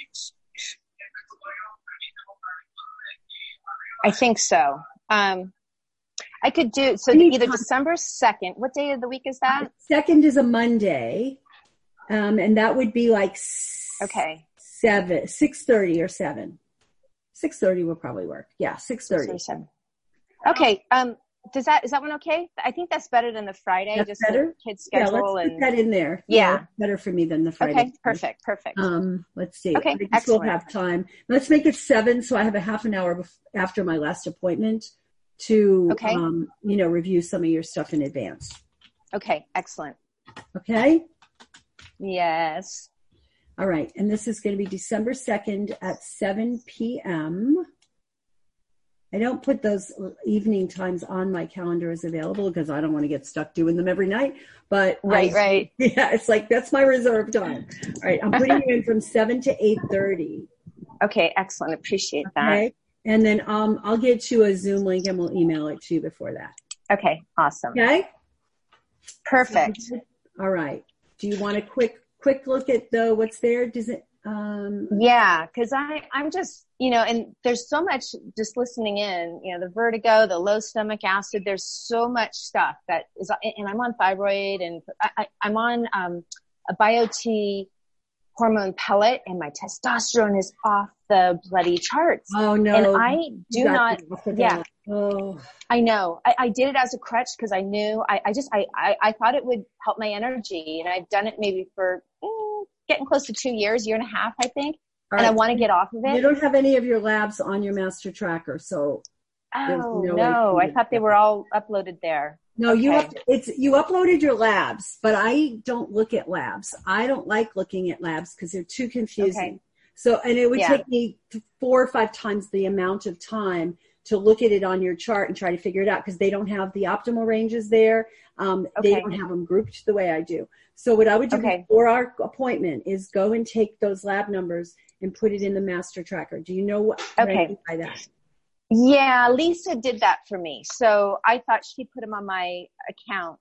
I think so. I could do, so either December 2nd. What day of the week is that? 2nd is a Monday. And that would be like 6:30 or 7. 6:30 will probably work. Yeah, 6:30. Okay. Is that one okay? I think that's better than the Friday. That's just better? the kids' schedule. Let's put that in there. Yeah. Better for me than the Friday. Okay. Perfect. Let's see. Okay. I guess Excellent. we'll have time. Let's make it 7, so I have a half an hour after my last appointment to, review some of your stuff in advance. Okay. Excellent. Okay. Yes. All right. And this is going to be December 2nd at 7 p.m. I don't put those evening times on my calendar as available because I don't want to get stuck doing them every night. But right. Yeah, it's like that's my reserve time. All right. I'm putting you in from 7 to 8:30. Okay. Excellent. Appreciate that. Okay. And then I'll get you a Zoom link and we'll email it to you before that. Okay. Awesome. Okay. Perfect. All right. Do you want a quick look at what's there? Does it? Yeah, because I'm just, and there's so much just listening in, the vertigo, the low stomach acid, there's so much stuff that is, and I'm on thyroid and I'm on a BioT hormone pellet and my testosterone is off the bloody charts. Oh no. And I do not, yeah. Oh. I know. I did it as a crutch because I knew I thought it would help my energy, and I've done it maybe for getting close to 2 years, 1.5 years, I think. All and right. I want to get off of it. You don't have any of your labs on your master tracker, so. Oh no! I thought they were all uploaded there. No, okay. you uploaded your labs, but I don't look at labs. I don't like looking at labs because they're too confusing. Okay. So, and it would take me 4 or 5 times the amount of time to look at it on your chart and try to figure it out because they don't have the optimal ranges there. They don't have them grouped the way I do. So what I would do before our appointment is go and take those lab numbers and put it in the master tracker. Do you know what I mean by that? Yeah, Lisa did that for me. So I thought she put them on my account.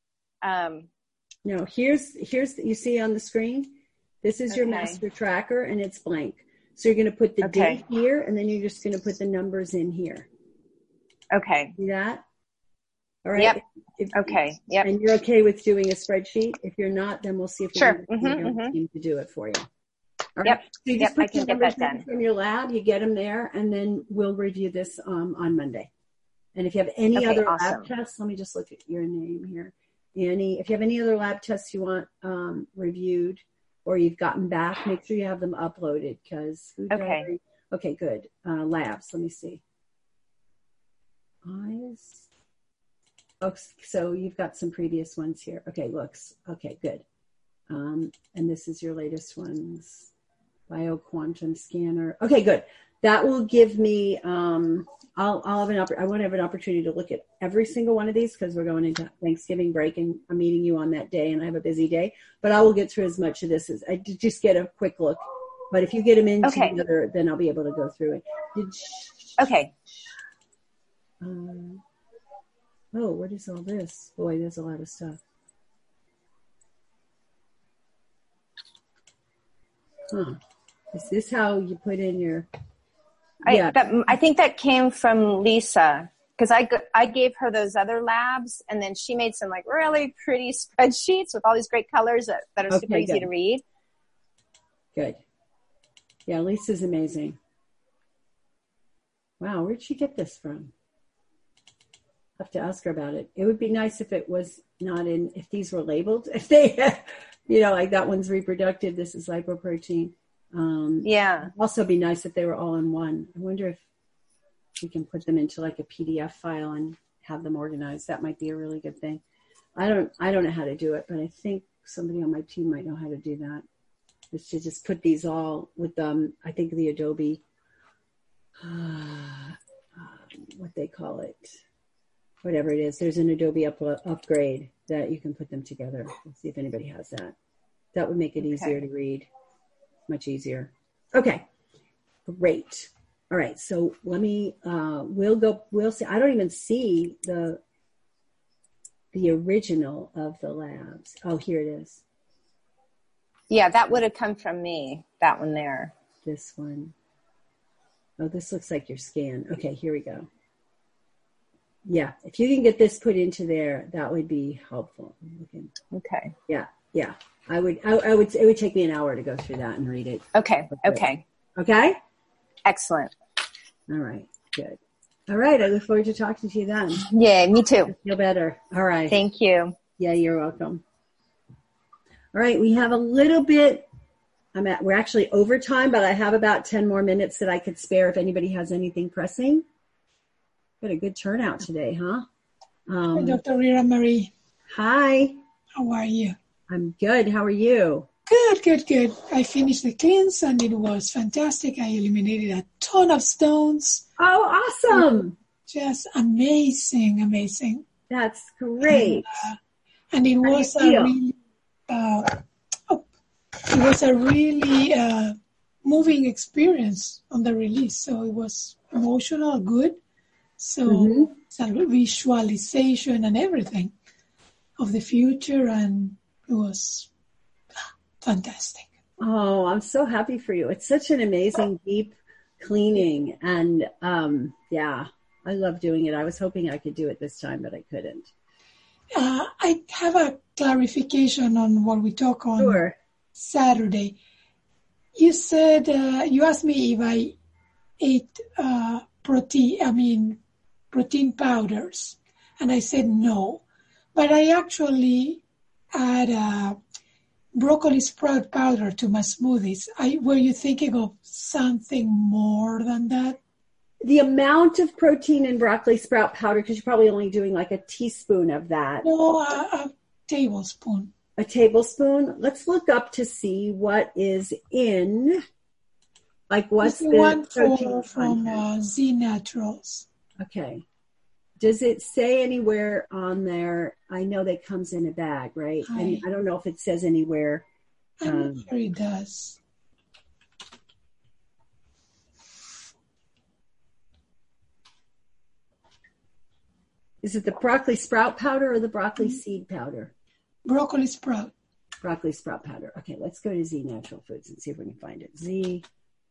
No, here's you see on the screen, this is your master tracker and it's blank. So you're going to put the date here and then you're just going to put the numbers in here. Okay. See that? All right. Yep. Yep. And you're okay with doing a spreadsheet? If you're not, then we'll see if we can get our team to do it for you. All right. Yep. So you just put I can the get numbers that done. from your lab, you get them there, and then we'll review this on Monday. And if you have any other lab tests, let me just look at your name here. Annie, if you have any other lab tests you want reviewed or you've gotten back, make sure you have them uploaded because okay, good. Labs, let me see. Eyes. Oh, so you've got some previous ones here. Okay, looks. Okay, good. And this is your latest ones. Bioquantum scanner. Okay, good. That will give me, I'll have I want to have an opportunity to look at every single one of these because we're going into Thanksgiving break and I'm meeting you on that day and I have a busy day, but I will get through as much of this as I just get a quick look. But if you get them into together, then I'll be able to go through it. Oh, what is all this? Boy, there's a lot of stuff. Huh. Is this how you put in your... I think that came from Lisa because I gave her those other labs and then she made some like really pretty spreadsheets with all these great colors that are super easy to read. Good. Yeah, Lisa's amazing. Wow, where'd she get this from? I'll have to ask her about it. It would be nice if it was not if these were labeled, if they, like that one's reproductive, this is lipoprotein. Yeah. Also be nice if they were all in one. I wonder if we can put them into like a PDF file and have them organized. That might be a really good thing. I don't know how to do it, but I think somebody on my team might know how to do that. Is to just put these all with I think the Adobe, what they call it, whatever it is. There's an Adobe upgrade that you can put them together. Let's see if anybody has that. That would make it easier to read, much easier. Okay, great. All right, so let me, we'll see. I don't even see the original of the labs. Oh, here it is. Yeah, that would have come from me, that one there. This one. Oh, this looks like your scan. Okay, here we go. Yeah, if you can get this put into there, that would be helpful. Okay. Yeah. I would, it would take me an hour to go through that and read it. Okay. Okay? Excellent. All right, good. All right, I look forward to talking to you then. Yeah, me too. I feel better. All right. Thank you. Yeah, you're welcome. All right, we have a little bit, we're actually over time, but I have about 10 more minutes that I could spare if anybody has anything pressing. Got a good turnout today, huh? Hi, Dr. Rita Marie. Hi. How are you? I'm good. How are you? Good. I finished the cleanse and it was fantastic. I eliminated a ton of stones. Oh, awesome. Just amazing. That's great. And it was a really moving experience on the release. So it was emotional, good. So some visualization and everything of the future, and it was fantastic. Oh, I'm so happy for you. It's such an amazing deep cleaning, and I love doing it. I was hoping I could do it this time, but I couldn't. I have a clarification on what we talk on Saturday. You said you asked me if I ate protein powders, and I said no, but I actually add broccoli sprout powder to my smoothies. Were you thinking of something more than that? The amount of protein in broccoli sprout powder, because you're probably only doing like a teaspoon of that. No, a tablespoon. A tablespoon? Let's look up to see what is in, like what's the one protein from Z Naturals. Okay. Does it say anywhere on there? I know that comes in a bag, right? And I don't know if it says anywhere. I'm sure it does. Is it the broccoli sprout powder or the broccoli seed powder? Broccoli sprout. Broccoli sprout powder. Okay, let's go to Z Natural Foods and see if we can find it. Z.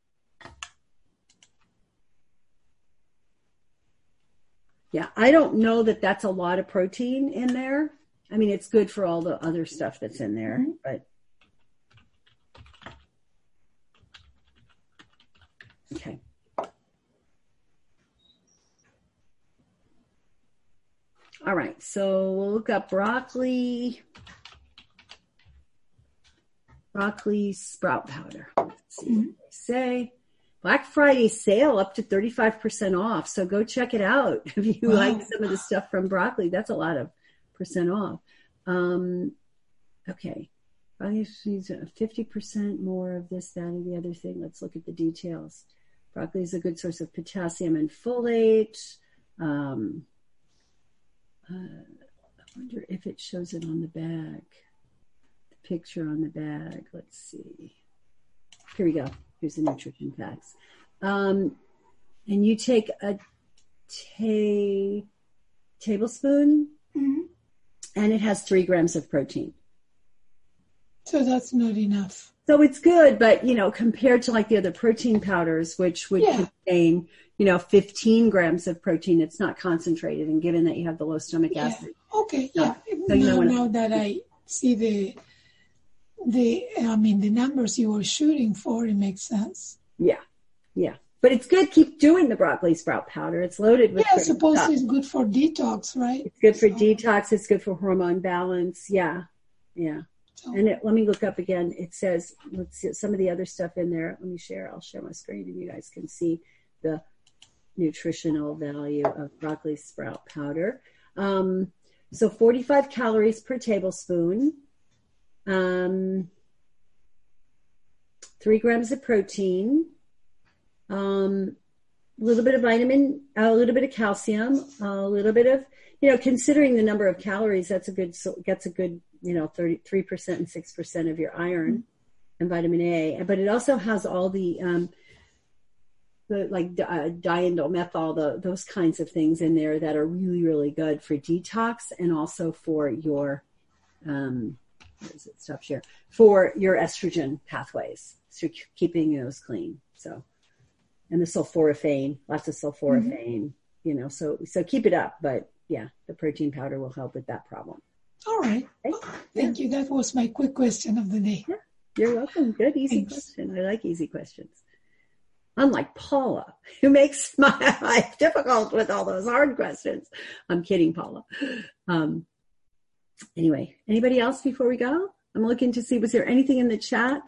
Yeah, I don't know that that's a lot of protein in there. I mean, it's good for all the other stuff that's in there, but okay. All right, so we'll look up broccoli sprout powder. Let's see what they say. Black Friday sale up to 35% off. So go check it out if you like some of the stuff from broccoli. That's a lot of % off. Okay. 50% more of this, that, and the other thing. Let's look at the details. Broccoli is a good source of potassium and folate. I wonder if it shows it on the bag. The picture on the bag. Let's see. Here we go. Here's the nutrition facts. And you take a tablespoon, and it has 3 grams of protein. So that's not enough. So it's good, but, compared to like the other protein powders, which would contain, 15 grams of protein, it's not concentrated. And given that you have the low stomach acid. Okay, So now that I see the numbers you were shooting for, it makes sense. Yeah. But it's good. Keep doing the broccoli sprout powder. It's loaded with. Yeah, I suppose it's good for detox, right? It's good for detox. It's good for hormone balance. Yeah. And let me look up again. It says, let's see some of the other stuff in there. Let me share. I'll share my screen and you guys can see the nutritional value of broccoli sprout powder. So 45 calories per tablespoon, 3 grams of protein, a little bit of vitamin, a little bit of calcium, a little bit of, considering the number of calories, gets a good, 33% and 6% of your iron and vitamin A. But it also has all the diindolmethyl, those kinds of things in there that are really, really good for detox and also for your, for your estrogen pathways. So keeping those clean. So, and the sulforaphane, lots of sulforaphane, so keep it up. But yeah, the protein powder will help with that problem. All right. Okay. Thank you. That was my quick question of the day. Yeah, you're welcome. Good, easy question. I like easy questions. Unlike Paula, who makes my life difficult with all those hard questions. I'm kidding, Paula. Anyway, anybody else before we go? I'm looking to see, was there anything in the chat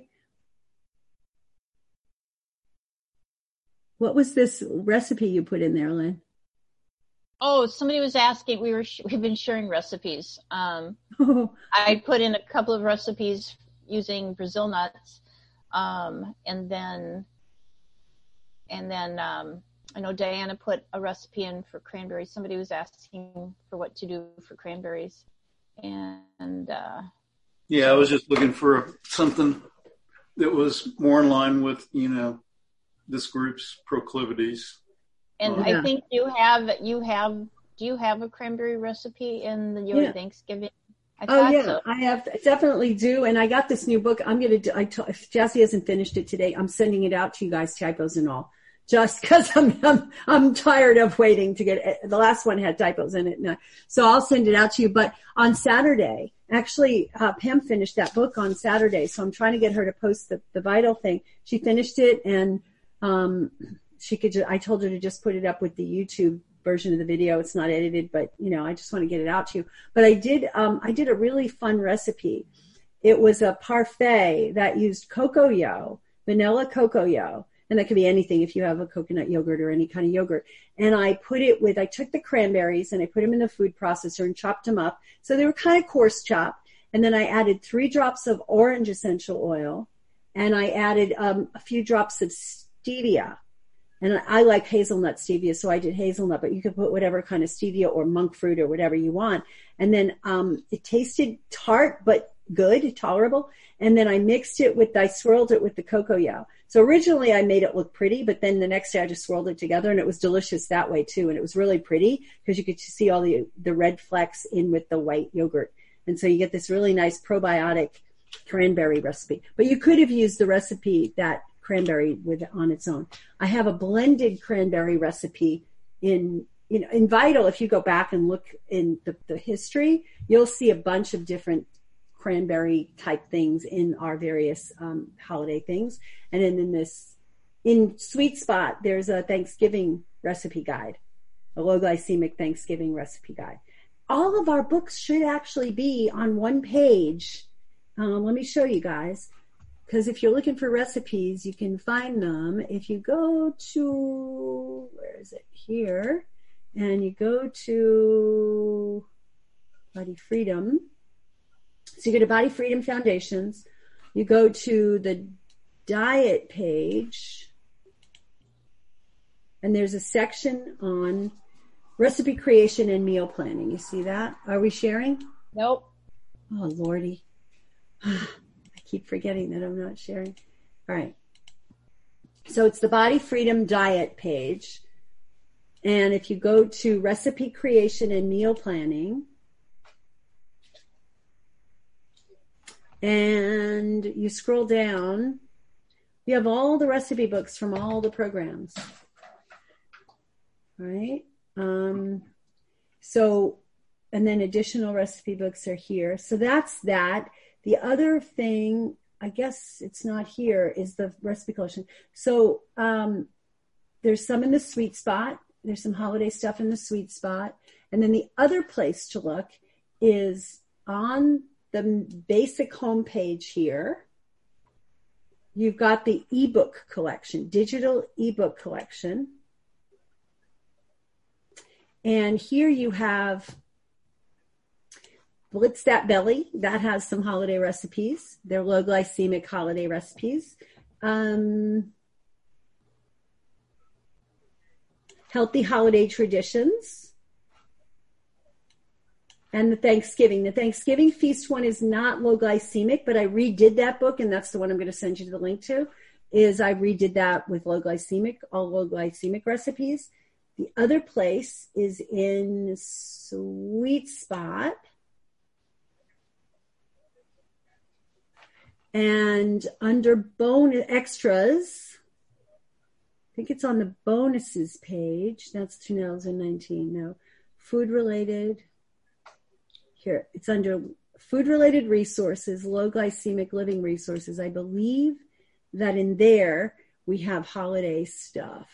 what was this recipe you put in there, Lynn? Oh, somebody was asking. We've been sharing recipes. I put in a couple of recipes using Brazil nuts, and then I know Diana put a recipe in for cranberries. Somebody was asking for what to do for cranberries, and I was just looking for something that was more in line with this group's proclivities. And I think do you have a cranberry recipe in your Thanksgiving? So. I definitely do. And I got this new book. If Jessie hasn't finished it today, I'm sending it out to you guys, typos and all, just because I'm tired of waiting to get it. The last one had typos in it. So I'll send it out to you. But on Saturday, actually, Pam finished that book on Saturday. So I'm trying to get her to post the Vital thing. She finished it and, I told her to just put it up with the YouTube version of the video. It's not edited, but I just want to get it out to you. But I did a really fun recipe. It was a parfait that used cocoa, vanilla cocoa, and that could be anything if you have a coconut yogurt or any kind of yogurt. And I took the cranberries and I put them in the food processor and chopped them up. So they were kind of coarse chopped. And then I added 3 drops of orange essential oil and I added a few drops of stevia. And I like hazelnut stevia, so I did hazelnut, but you could put whatever kind of stevia or monk fruit or whatever you want. And then it tasted tart, but good, tolerable. And then I swirled it with the cocoa. So originally I made it look pretty, but then the next day I just swirled it together and it was delicious that way too. And it was really pretty because you could see all the red flecks in with the white yogurt. And so you get this really nice probiotic cranberry recipe. But you could have used the recipe that cranberry on its own. I have a blended cranberry recipe in Vital. If you go back and look in the history, you'll see a bunch of different cranberry type things in our various holiday things. And then in Sweet Spot, there's a Thanksgiving recipe guide, a low glycemic Thanksgiving recipe guide. All of our books should actually be on one page. Let me show you guys. Because if you're looking for recipes, you can find them. If you go to, where is it? Here. And you go to Body Freedom. So you go to Body Freedom Foundations. You go to the diet page. And there's a section on recipe creation and meal planning. You see that? Are we sharing? Nope. Oh, Lordy. Keep forgetting that I'm not sharing. All right. So it's the Body Freedom Diet page. And if you go to recipe creation and meal planning, and you scroll down, you have all the recipe books from all the programs. All right. And then additional recipe books are here. So that's that. The other thing, I guess it's not here, is the recipe collection. So there's some in the sweet spot. There's some holiday stuff in the sweet spot. And then the other place to look is on the basic homepage here. You've got the ebook collection, digital ebook collection. And here you have Blitz That Belly. That has some holiday recipes. They're low glycemic holiday recipes. Healthy Holiday Traditions. And the Thanksgiving. The Thanksgiving feast one is not low glycemic, but I redid that book, and that's the one I'm going to send you the link to, is I redid that with low glycemic, all low glycemic recipes. The other place is in Sweet Spot. And under bonus extras, I think it's on the bonuses page. That's 2019. No, food related. Here, it's under food related resources, low glycemic living resources. I believe that in there we have holiday stuff.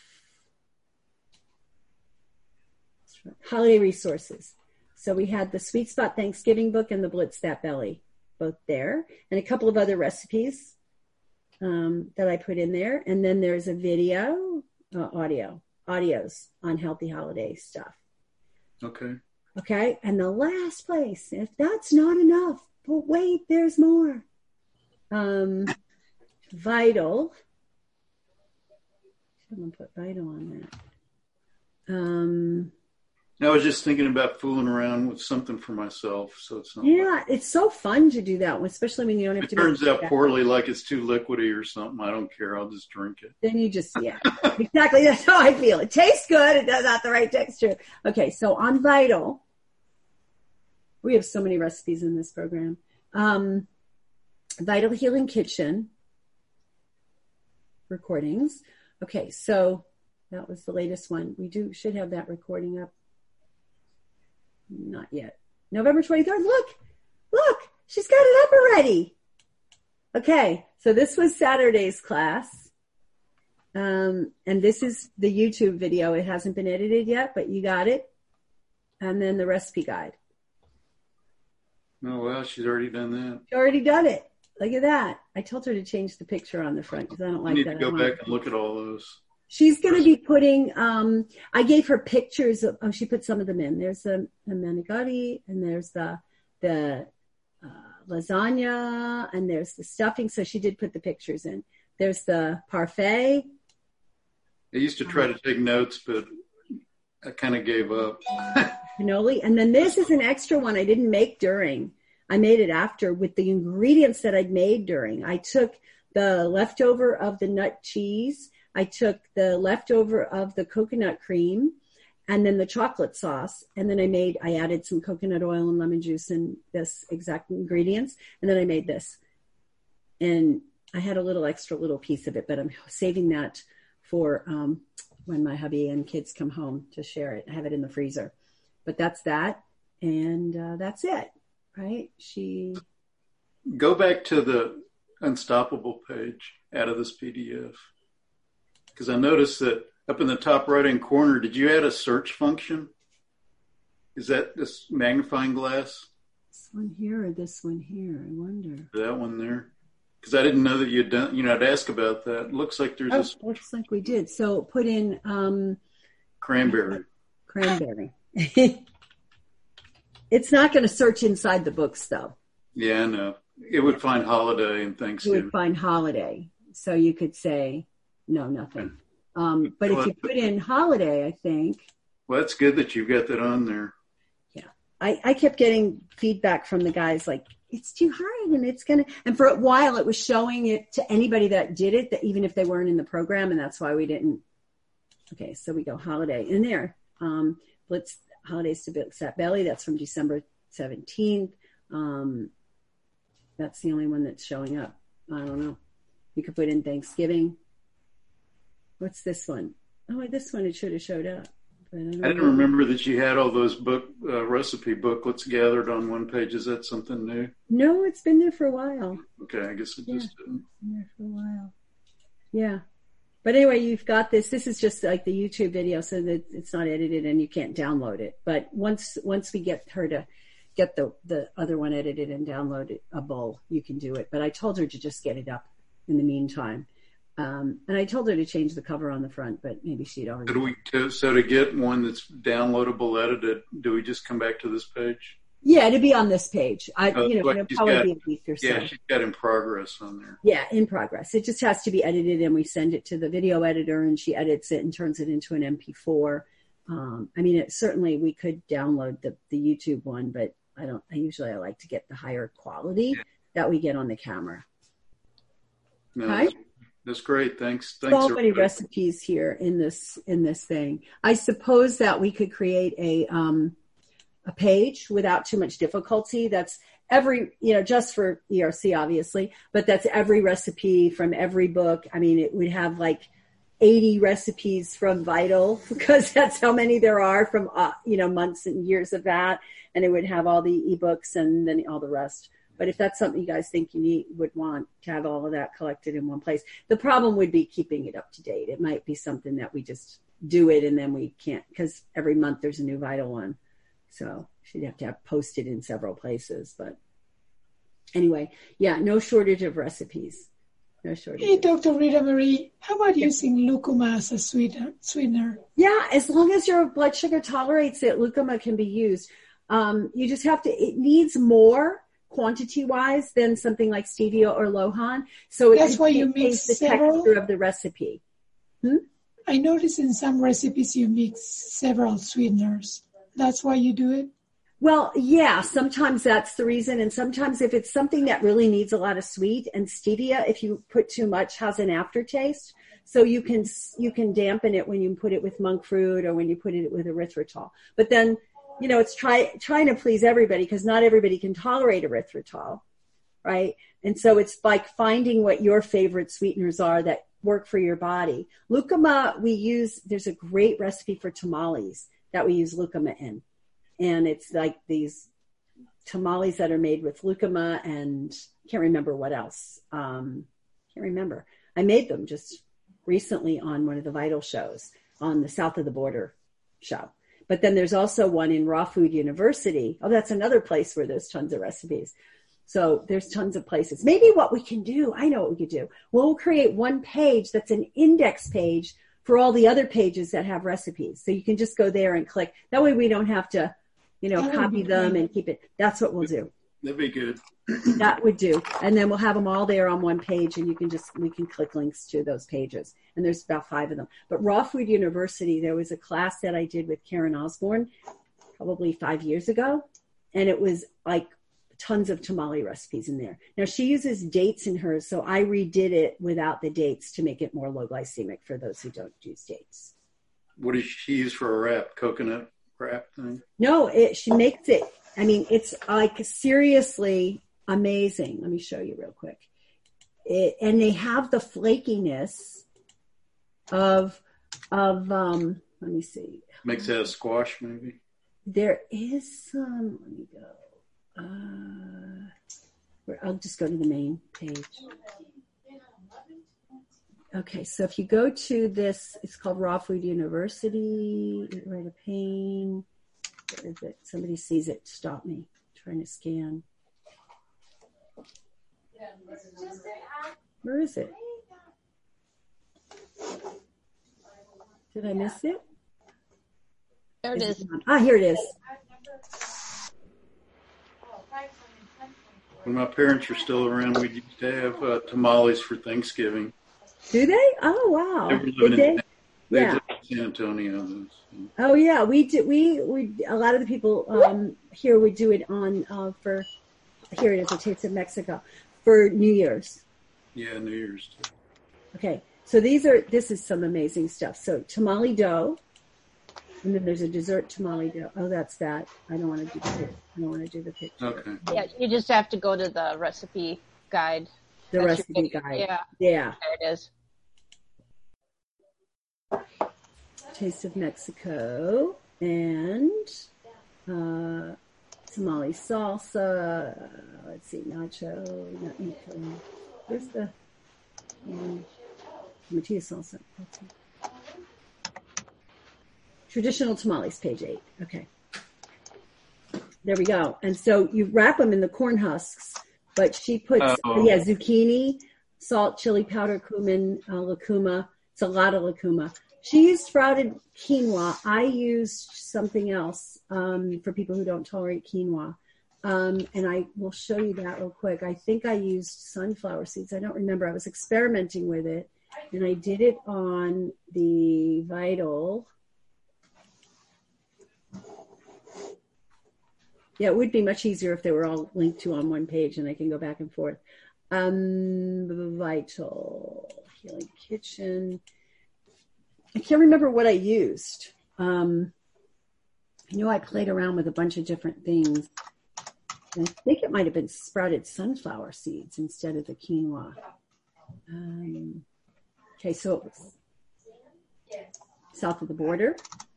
Holiday resources. So we had the Sweet Spot Thanksgiving book and the Blitz That Belly, both there, and a couple of other recipes that I put in there. And then there's a video, audios on healthy holiday stuff. Okay. And the last place, if that's not enough, but wait, there's more. Vital. Someone put Vital on that. I was just thinking about fooling around with something for myself, so it's not. Yeah, it's so fun to do that one, especially when you don't have to. It turns out poorly, like it's too liquidy or something. I don't care. I'll just drink it. Then you just, yeah, exactly. That's how I feel. It tastes good. It does not the right texture. Okay, so on Vital, we have so many recipes in this program. Vital Healing Kitchen recordings. Okay, so that was the latest one. We should have that recording up. Not yet. November 23rd. Look, she's got it up already. Okay, so this was Saturday's class. And this is the YouTube video. It hasn't been edited yet, but you got it. And then the recipe guide. Oh, well, she's already done that. She already done it. Look at that. I told her to change the picture on the front because I don't like that. You need to go back and look at all those. She's going to be putting, I gave her pictures of, she put some of them in. There's the manicotti, and there's the lasagna, and there's the stuffing. So she did put the pictures in. There's the parfait. I used to try to take notes, but I kind of gave up. Cannoli. And then this is an extra one I didn't make during. I made it after with the ingredients that I'd made during. I took the leftover of the nut cheese. I took the leftover of the coconut cream and then the chocolate sauce. And then I added some coconut oil and lemon juice and this exact ingredients. And then I made this. And I had a little piece of it, but I'm saving that for when my hubby and kids come home to share it. I have it in the freezer. But that's that. And that's it, right? Go back to the Unstoppable page out of this PDF. Because I noticed that up in the top right-hand corner, did you add a search function? Is that this magnifying glass? This one here or this one here? I wonder. That one there. Because I didn't know that you'd done, I'd ask about that. It looks like there's this. Looks like we did. So put in cranberry. Cranberry. It's not going to search inside the books, though. Yeah, I know. It would find holiday and Thanksgiving. It would find holiday. So you could say, no, nothing. But if you put in holiday, I think. Well, that's good that you've got that on there. Yeah. I kept getting feedback from the guys like, it's too hard and and for a while it was showing it to anybody that did it, that even if they weren't in the program, and that's why we didn't. Okay, so we go holiday in there. Blitz Holidays to Blitz That Belly. That's from December 17th. That's the only one that's showing up. I don't know. You could put in Thanksgiving. What's this one? Oh, this one, it should have showed up. But I didn't remember that you had all those recipe booklets gathered on one page. Is that something new? No, it's been there for a while. Okay, I guess it just didn't. It's been there for a while. Yeah. But anyway, you've got this. This is just like the YouTube video, so that it's not edited and you can't download it. But once we get her to get the other one edited and download a bowl, you can do it. But I told her to just get it up in the meantime. And I told her to change the cover on the front, but maybe she'd already. So to get one that's downloadable, edited, do we just come back to this page? Yeah, to be on this page. It'll probably be a week or so. Yeah, she's got in progress on there. Yeah, in progress. It just has to be edited, and we send it to the video editor, and she edits it and turns it into an MP4. Certainly we could download the YouTube one, but I like to get the higher quality that we get on the camera. No, okay? That's great. Thanks. So many recipes here in this thing. I suppose that we could create a page without too much difficulty. That's every, just for ERC, obviously, but that's every recipe from every book. I mean, it would have like 80 recipes from Vital, because that's how many there are from, months and years of that. And it would have all the ebooks and then all the rest. But if that's something you guys think you would want to have all of that collected in one place, the problem would be keeping it up to date. It might be something that we just do it and then we can't, because every month there's a new Vital one. So she'd have to have posted in several places. But anyway, yeah, no shortage of recipes. No shortage. Hey, Dr. Rita Marie, how about using lucuma as a sweetener? Yeah, as long as your blood sugar tolerates it, lucuma can be used. You just have to, it needs more quantity-wise than something like stevia or Lohan. So that's why you mix the several texture of the recipe. I notice in some recipes you mix several sweeteners. That's why you do it? Well, yeah, sometimes that's the reason. And sometimes if it's something that really needs a lot of sweet, and stevia, if you put too much, has an aftertaste. So you can dampen it when you put it with monk fruit or when you put it with erythritol. But then, it's trying to please everybody, because not everybody can tolerate erythritol, right? And so it's like finding what your favorite sweeteners are that work for your body. Lucuma, there's a great recipe for tamales that we use lucuma in. And it's like these tamales that are made with lucuma and can't remember what else. Can't remember. I made them just recently on one of the Vital shows, on the South of the Border show. But then there's also one in Raw Food University. Oh, that's another place where there's tons of recipes. So there's tons of places. Maybe what we can do, I know what we could do. We'll create one page that's an index page for all the other pages that have recipes. So you can just go there and click. That way we don't have to, copy them and keep it. That's what we'll do. That'd be good. That would do. And then we'll have them all there on one page, and we can click links to those pages. And there's about 5 of them. But Raw Food University, there was a class that I did with Karen Osborne probably 5 years ago. And it was like tons of tamale recipes in there. Now she uses dates in hers, so I redid it without the dates to make it more low glycemic for those who don't use dates. What does she use for a wrap? Coconut wrap thing? No, she makes it. I mean, it's like seriously amazing. Let me show you real quick. And they have the flakiness of let me see. Makes that a squash, maybe? There is some, let me go. I'll just go to the main page. Okay, so if you go to this, it's called Raw Food University. Write a pane. Where is it? Somebody sees it. Stop me. I'm trying to scan. Where is it? Did I miss it? There it is. Here it is. When my parents were still around, we used to have tamales for Thanksgiving. Do they? Oh, wow. Did they? Yeah. San Antonio. Oh, yeah. We do. We a lot of the people here would do it on for. Here it is. A Taste of Mexico for New Year's. Yeah, New Year's too. Okay, so this is some amazing stuff. So tamale dough, and then there's a dessert tamale dough. Oh, that's that. I don't want to do the picture. I don't want to do the picture. Okay. Yeah, you just have to go to the recipe guide. The recipe guide. Yeah. There it is. Taste of Mexico and tamale salsa. Let's see, nacho. Not nacho. Where's the Tortilla salsa. Traditional tamales, page 8. Okay. There we go. And so you wrap them in the corn husks, but she puts, zucchini, salt, chili powder, cumin, lucuma. It's a lot of lucuma. She used sprouted quinoa. I used something else for people who don't tolerate quinoa. And I will show you that real quick. I think I used sunflower seeds. I don't remember. I was experimenting with it, and I did it on the Vital. Yeah, it would be much easier if they were all linked to on one page, and I can go back and forth. Vital, Healing Kitchen. I can't remember what I used. I know I played around with a bunch of different things. And I think it might have been sprouted sunflower seeds instead of the quinoa. Okay, so it was south of the border.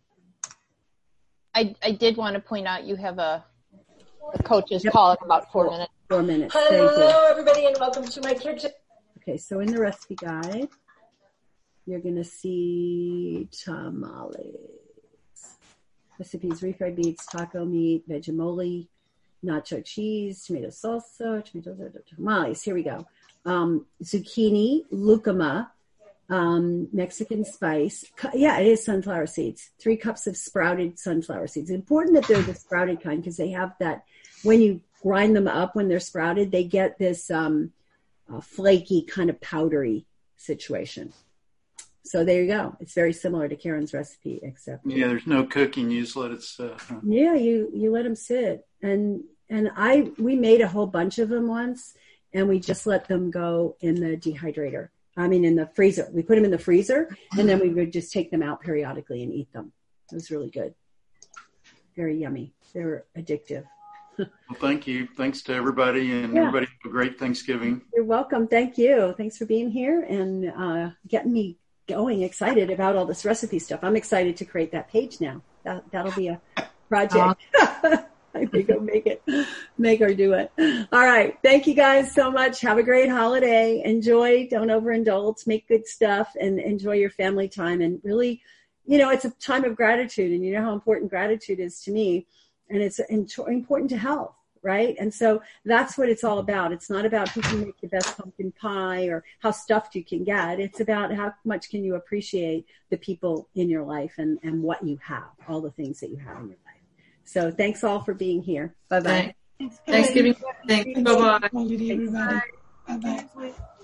I did want to point out you have the coach's call in about 4 minutes. 4 minutes. Hello, everybody, and welcome to my kitchen. Okay, so in the recipe guide, you're going to see tamales. Recipes: refried beets, taco meat, vegemole, nacho cheese, tomato salsa, tamales. Here we go. Zucchini, lucuma, Mexican spice. Yeah, it is sunflower seeds. 3 cups of sprouted sunflower seeds. It's important that they're the sprouted kind because they have that, when you grind them up when they're sprouted, they get this flaky kind of powdery situation. So there you go. It's very similar to Karen's recipe, except there's no cooking. You just let it sit. Yeah, you let them sit, and we made a whole bunch of them once, and we just let them go in the dehydrator. I mean, in the freezer. We put them in the freezer, and then we would just take them out periodically and eat them. It was really good. Very yummy. They were addictive. Well, thank you. Thanks to everybody, and everybody have a great Thanksgiving. You're welcome. Thank you. Thanks for being here and getting me going, excited about all this recipe stuff. I'm excited to create that page now. That'll be a project. I think I'll make her do it. All right. Thank you guys so much. Have a great holiday. Enjoy. Don't overindulge. Make good stuff and enjoy your family time. And really, it's a time of gratitude, and you know how important gratitude is to me, and it's important to health. Right? And so that's what it's all about. It's not about who can make the best pumpkin pie or how stuffed you can get. It's about how much can you appreciate the people in your life and what you have, all the things that you have in your life. So thanks all for being here. Bye-bye. Thanksgiving. Thanks. Bye-bye. Everybody. Bye-bye.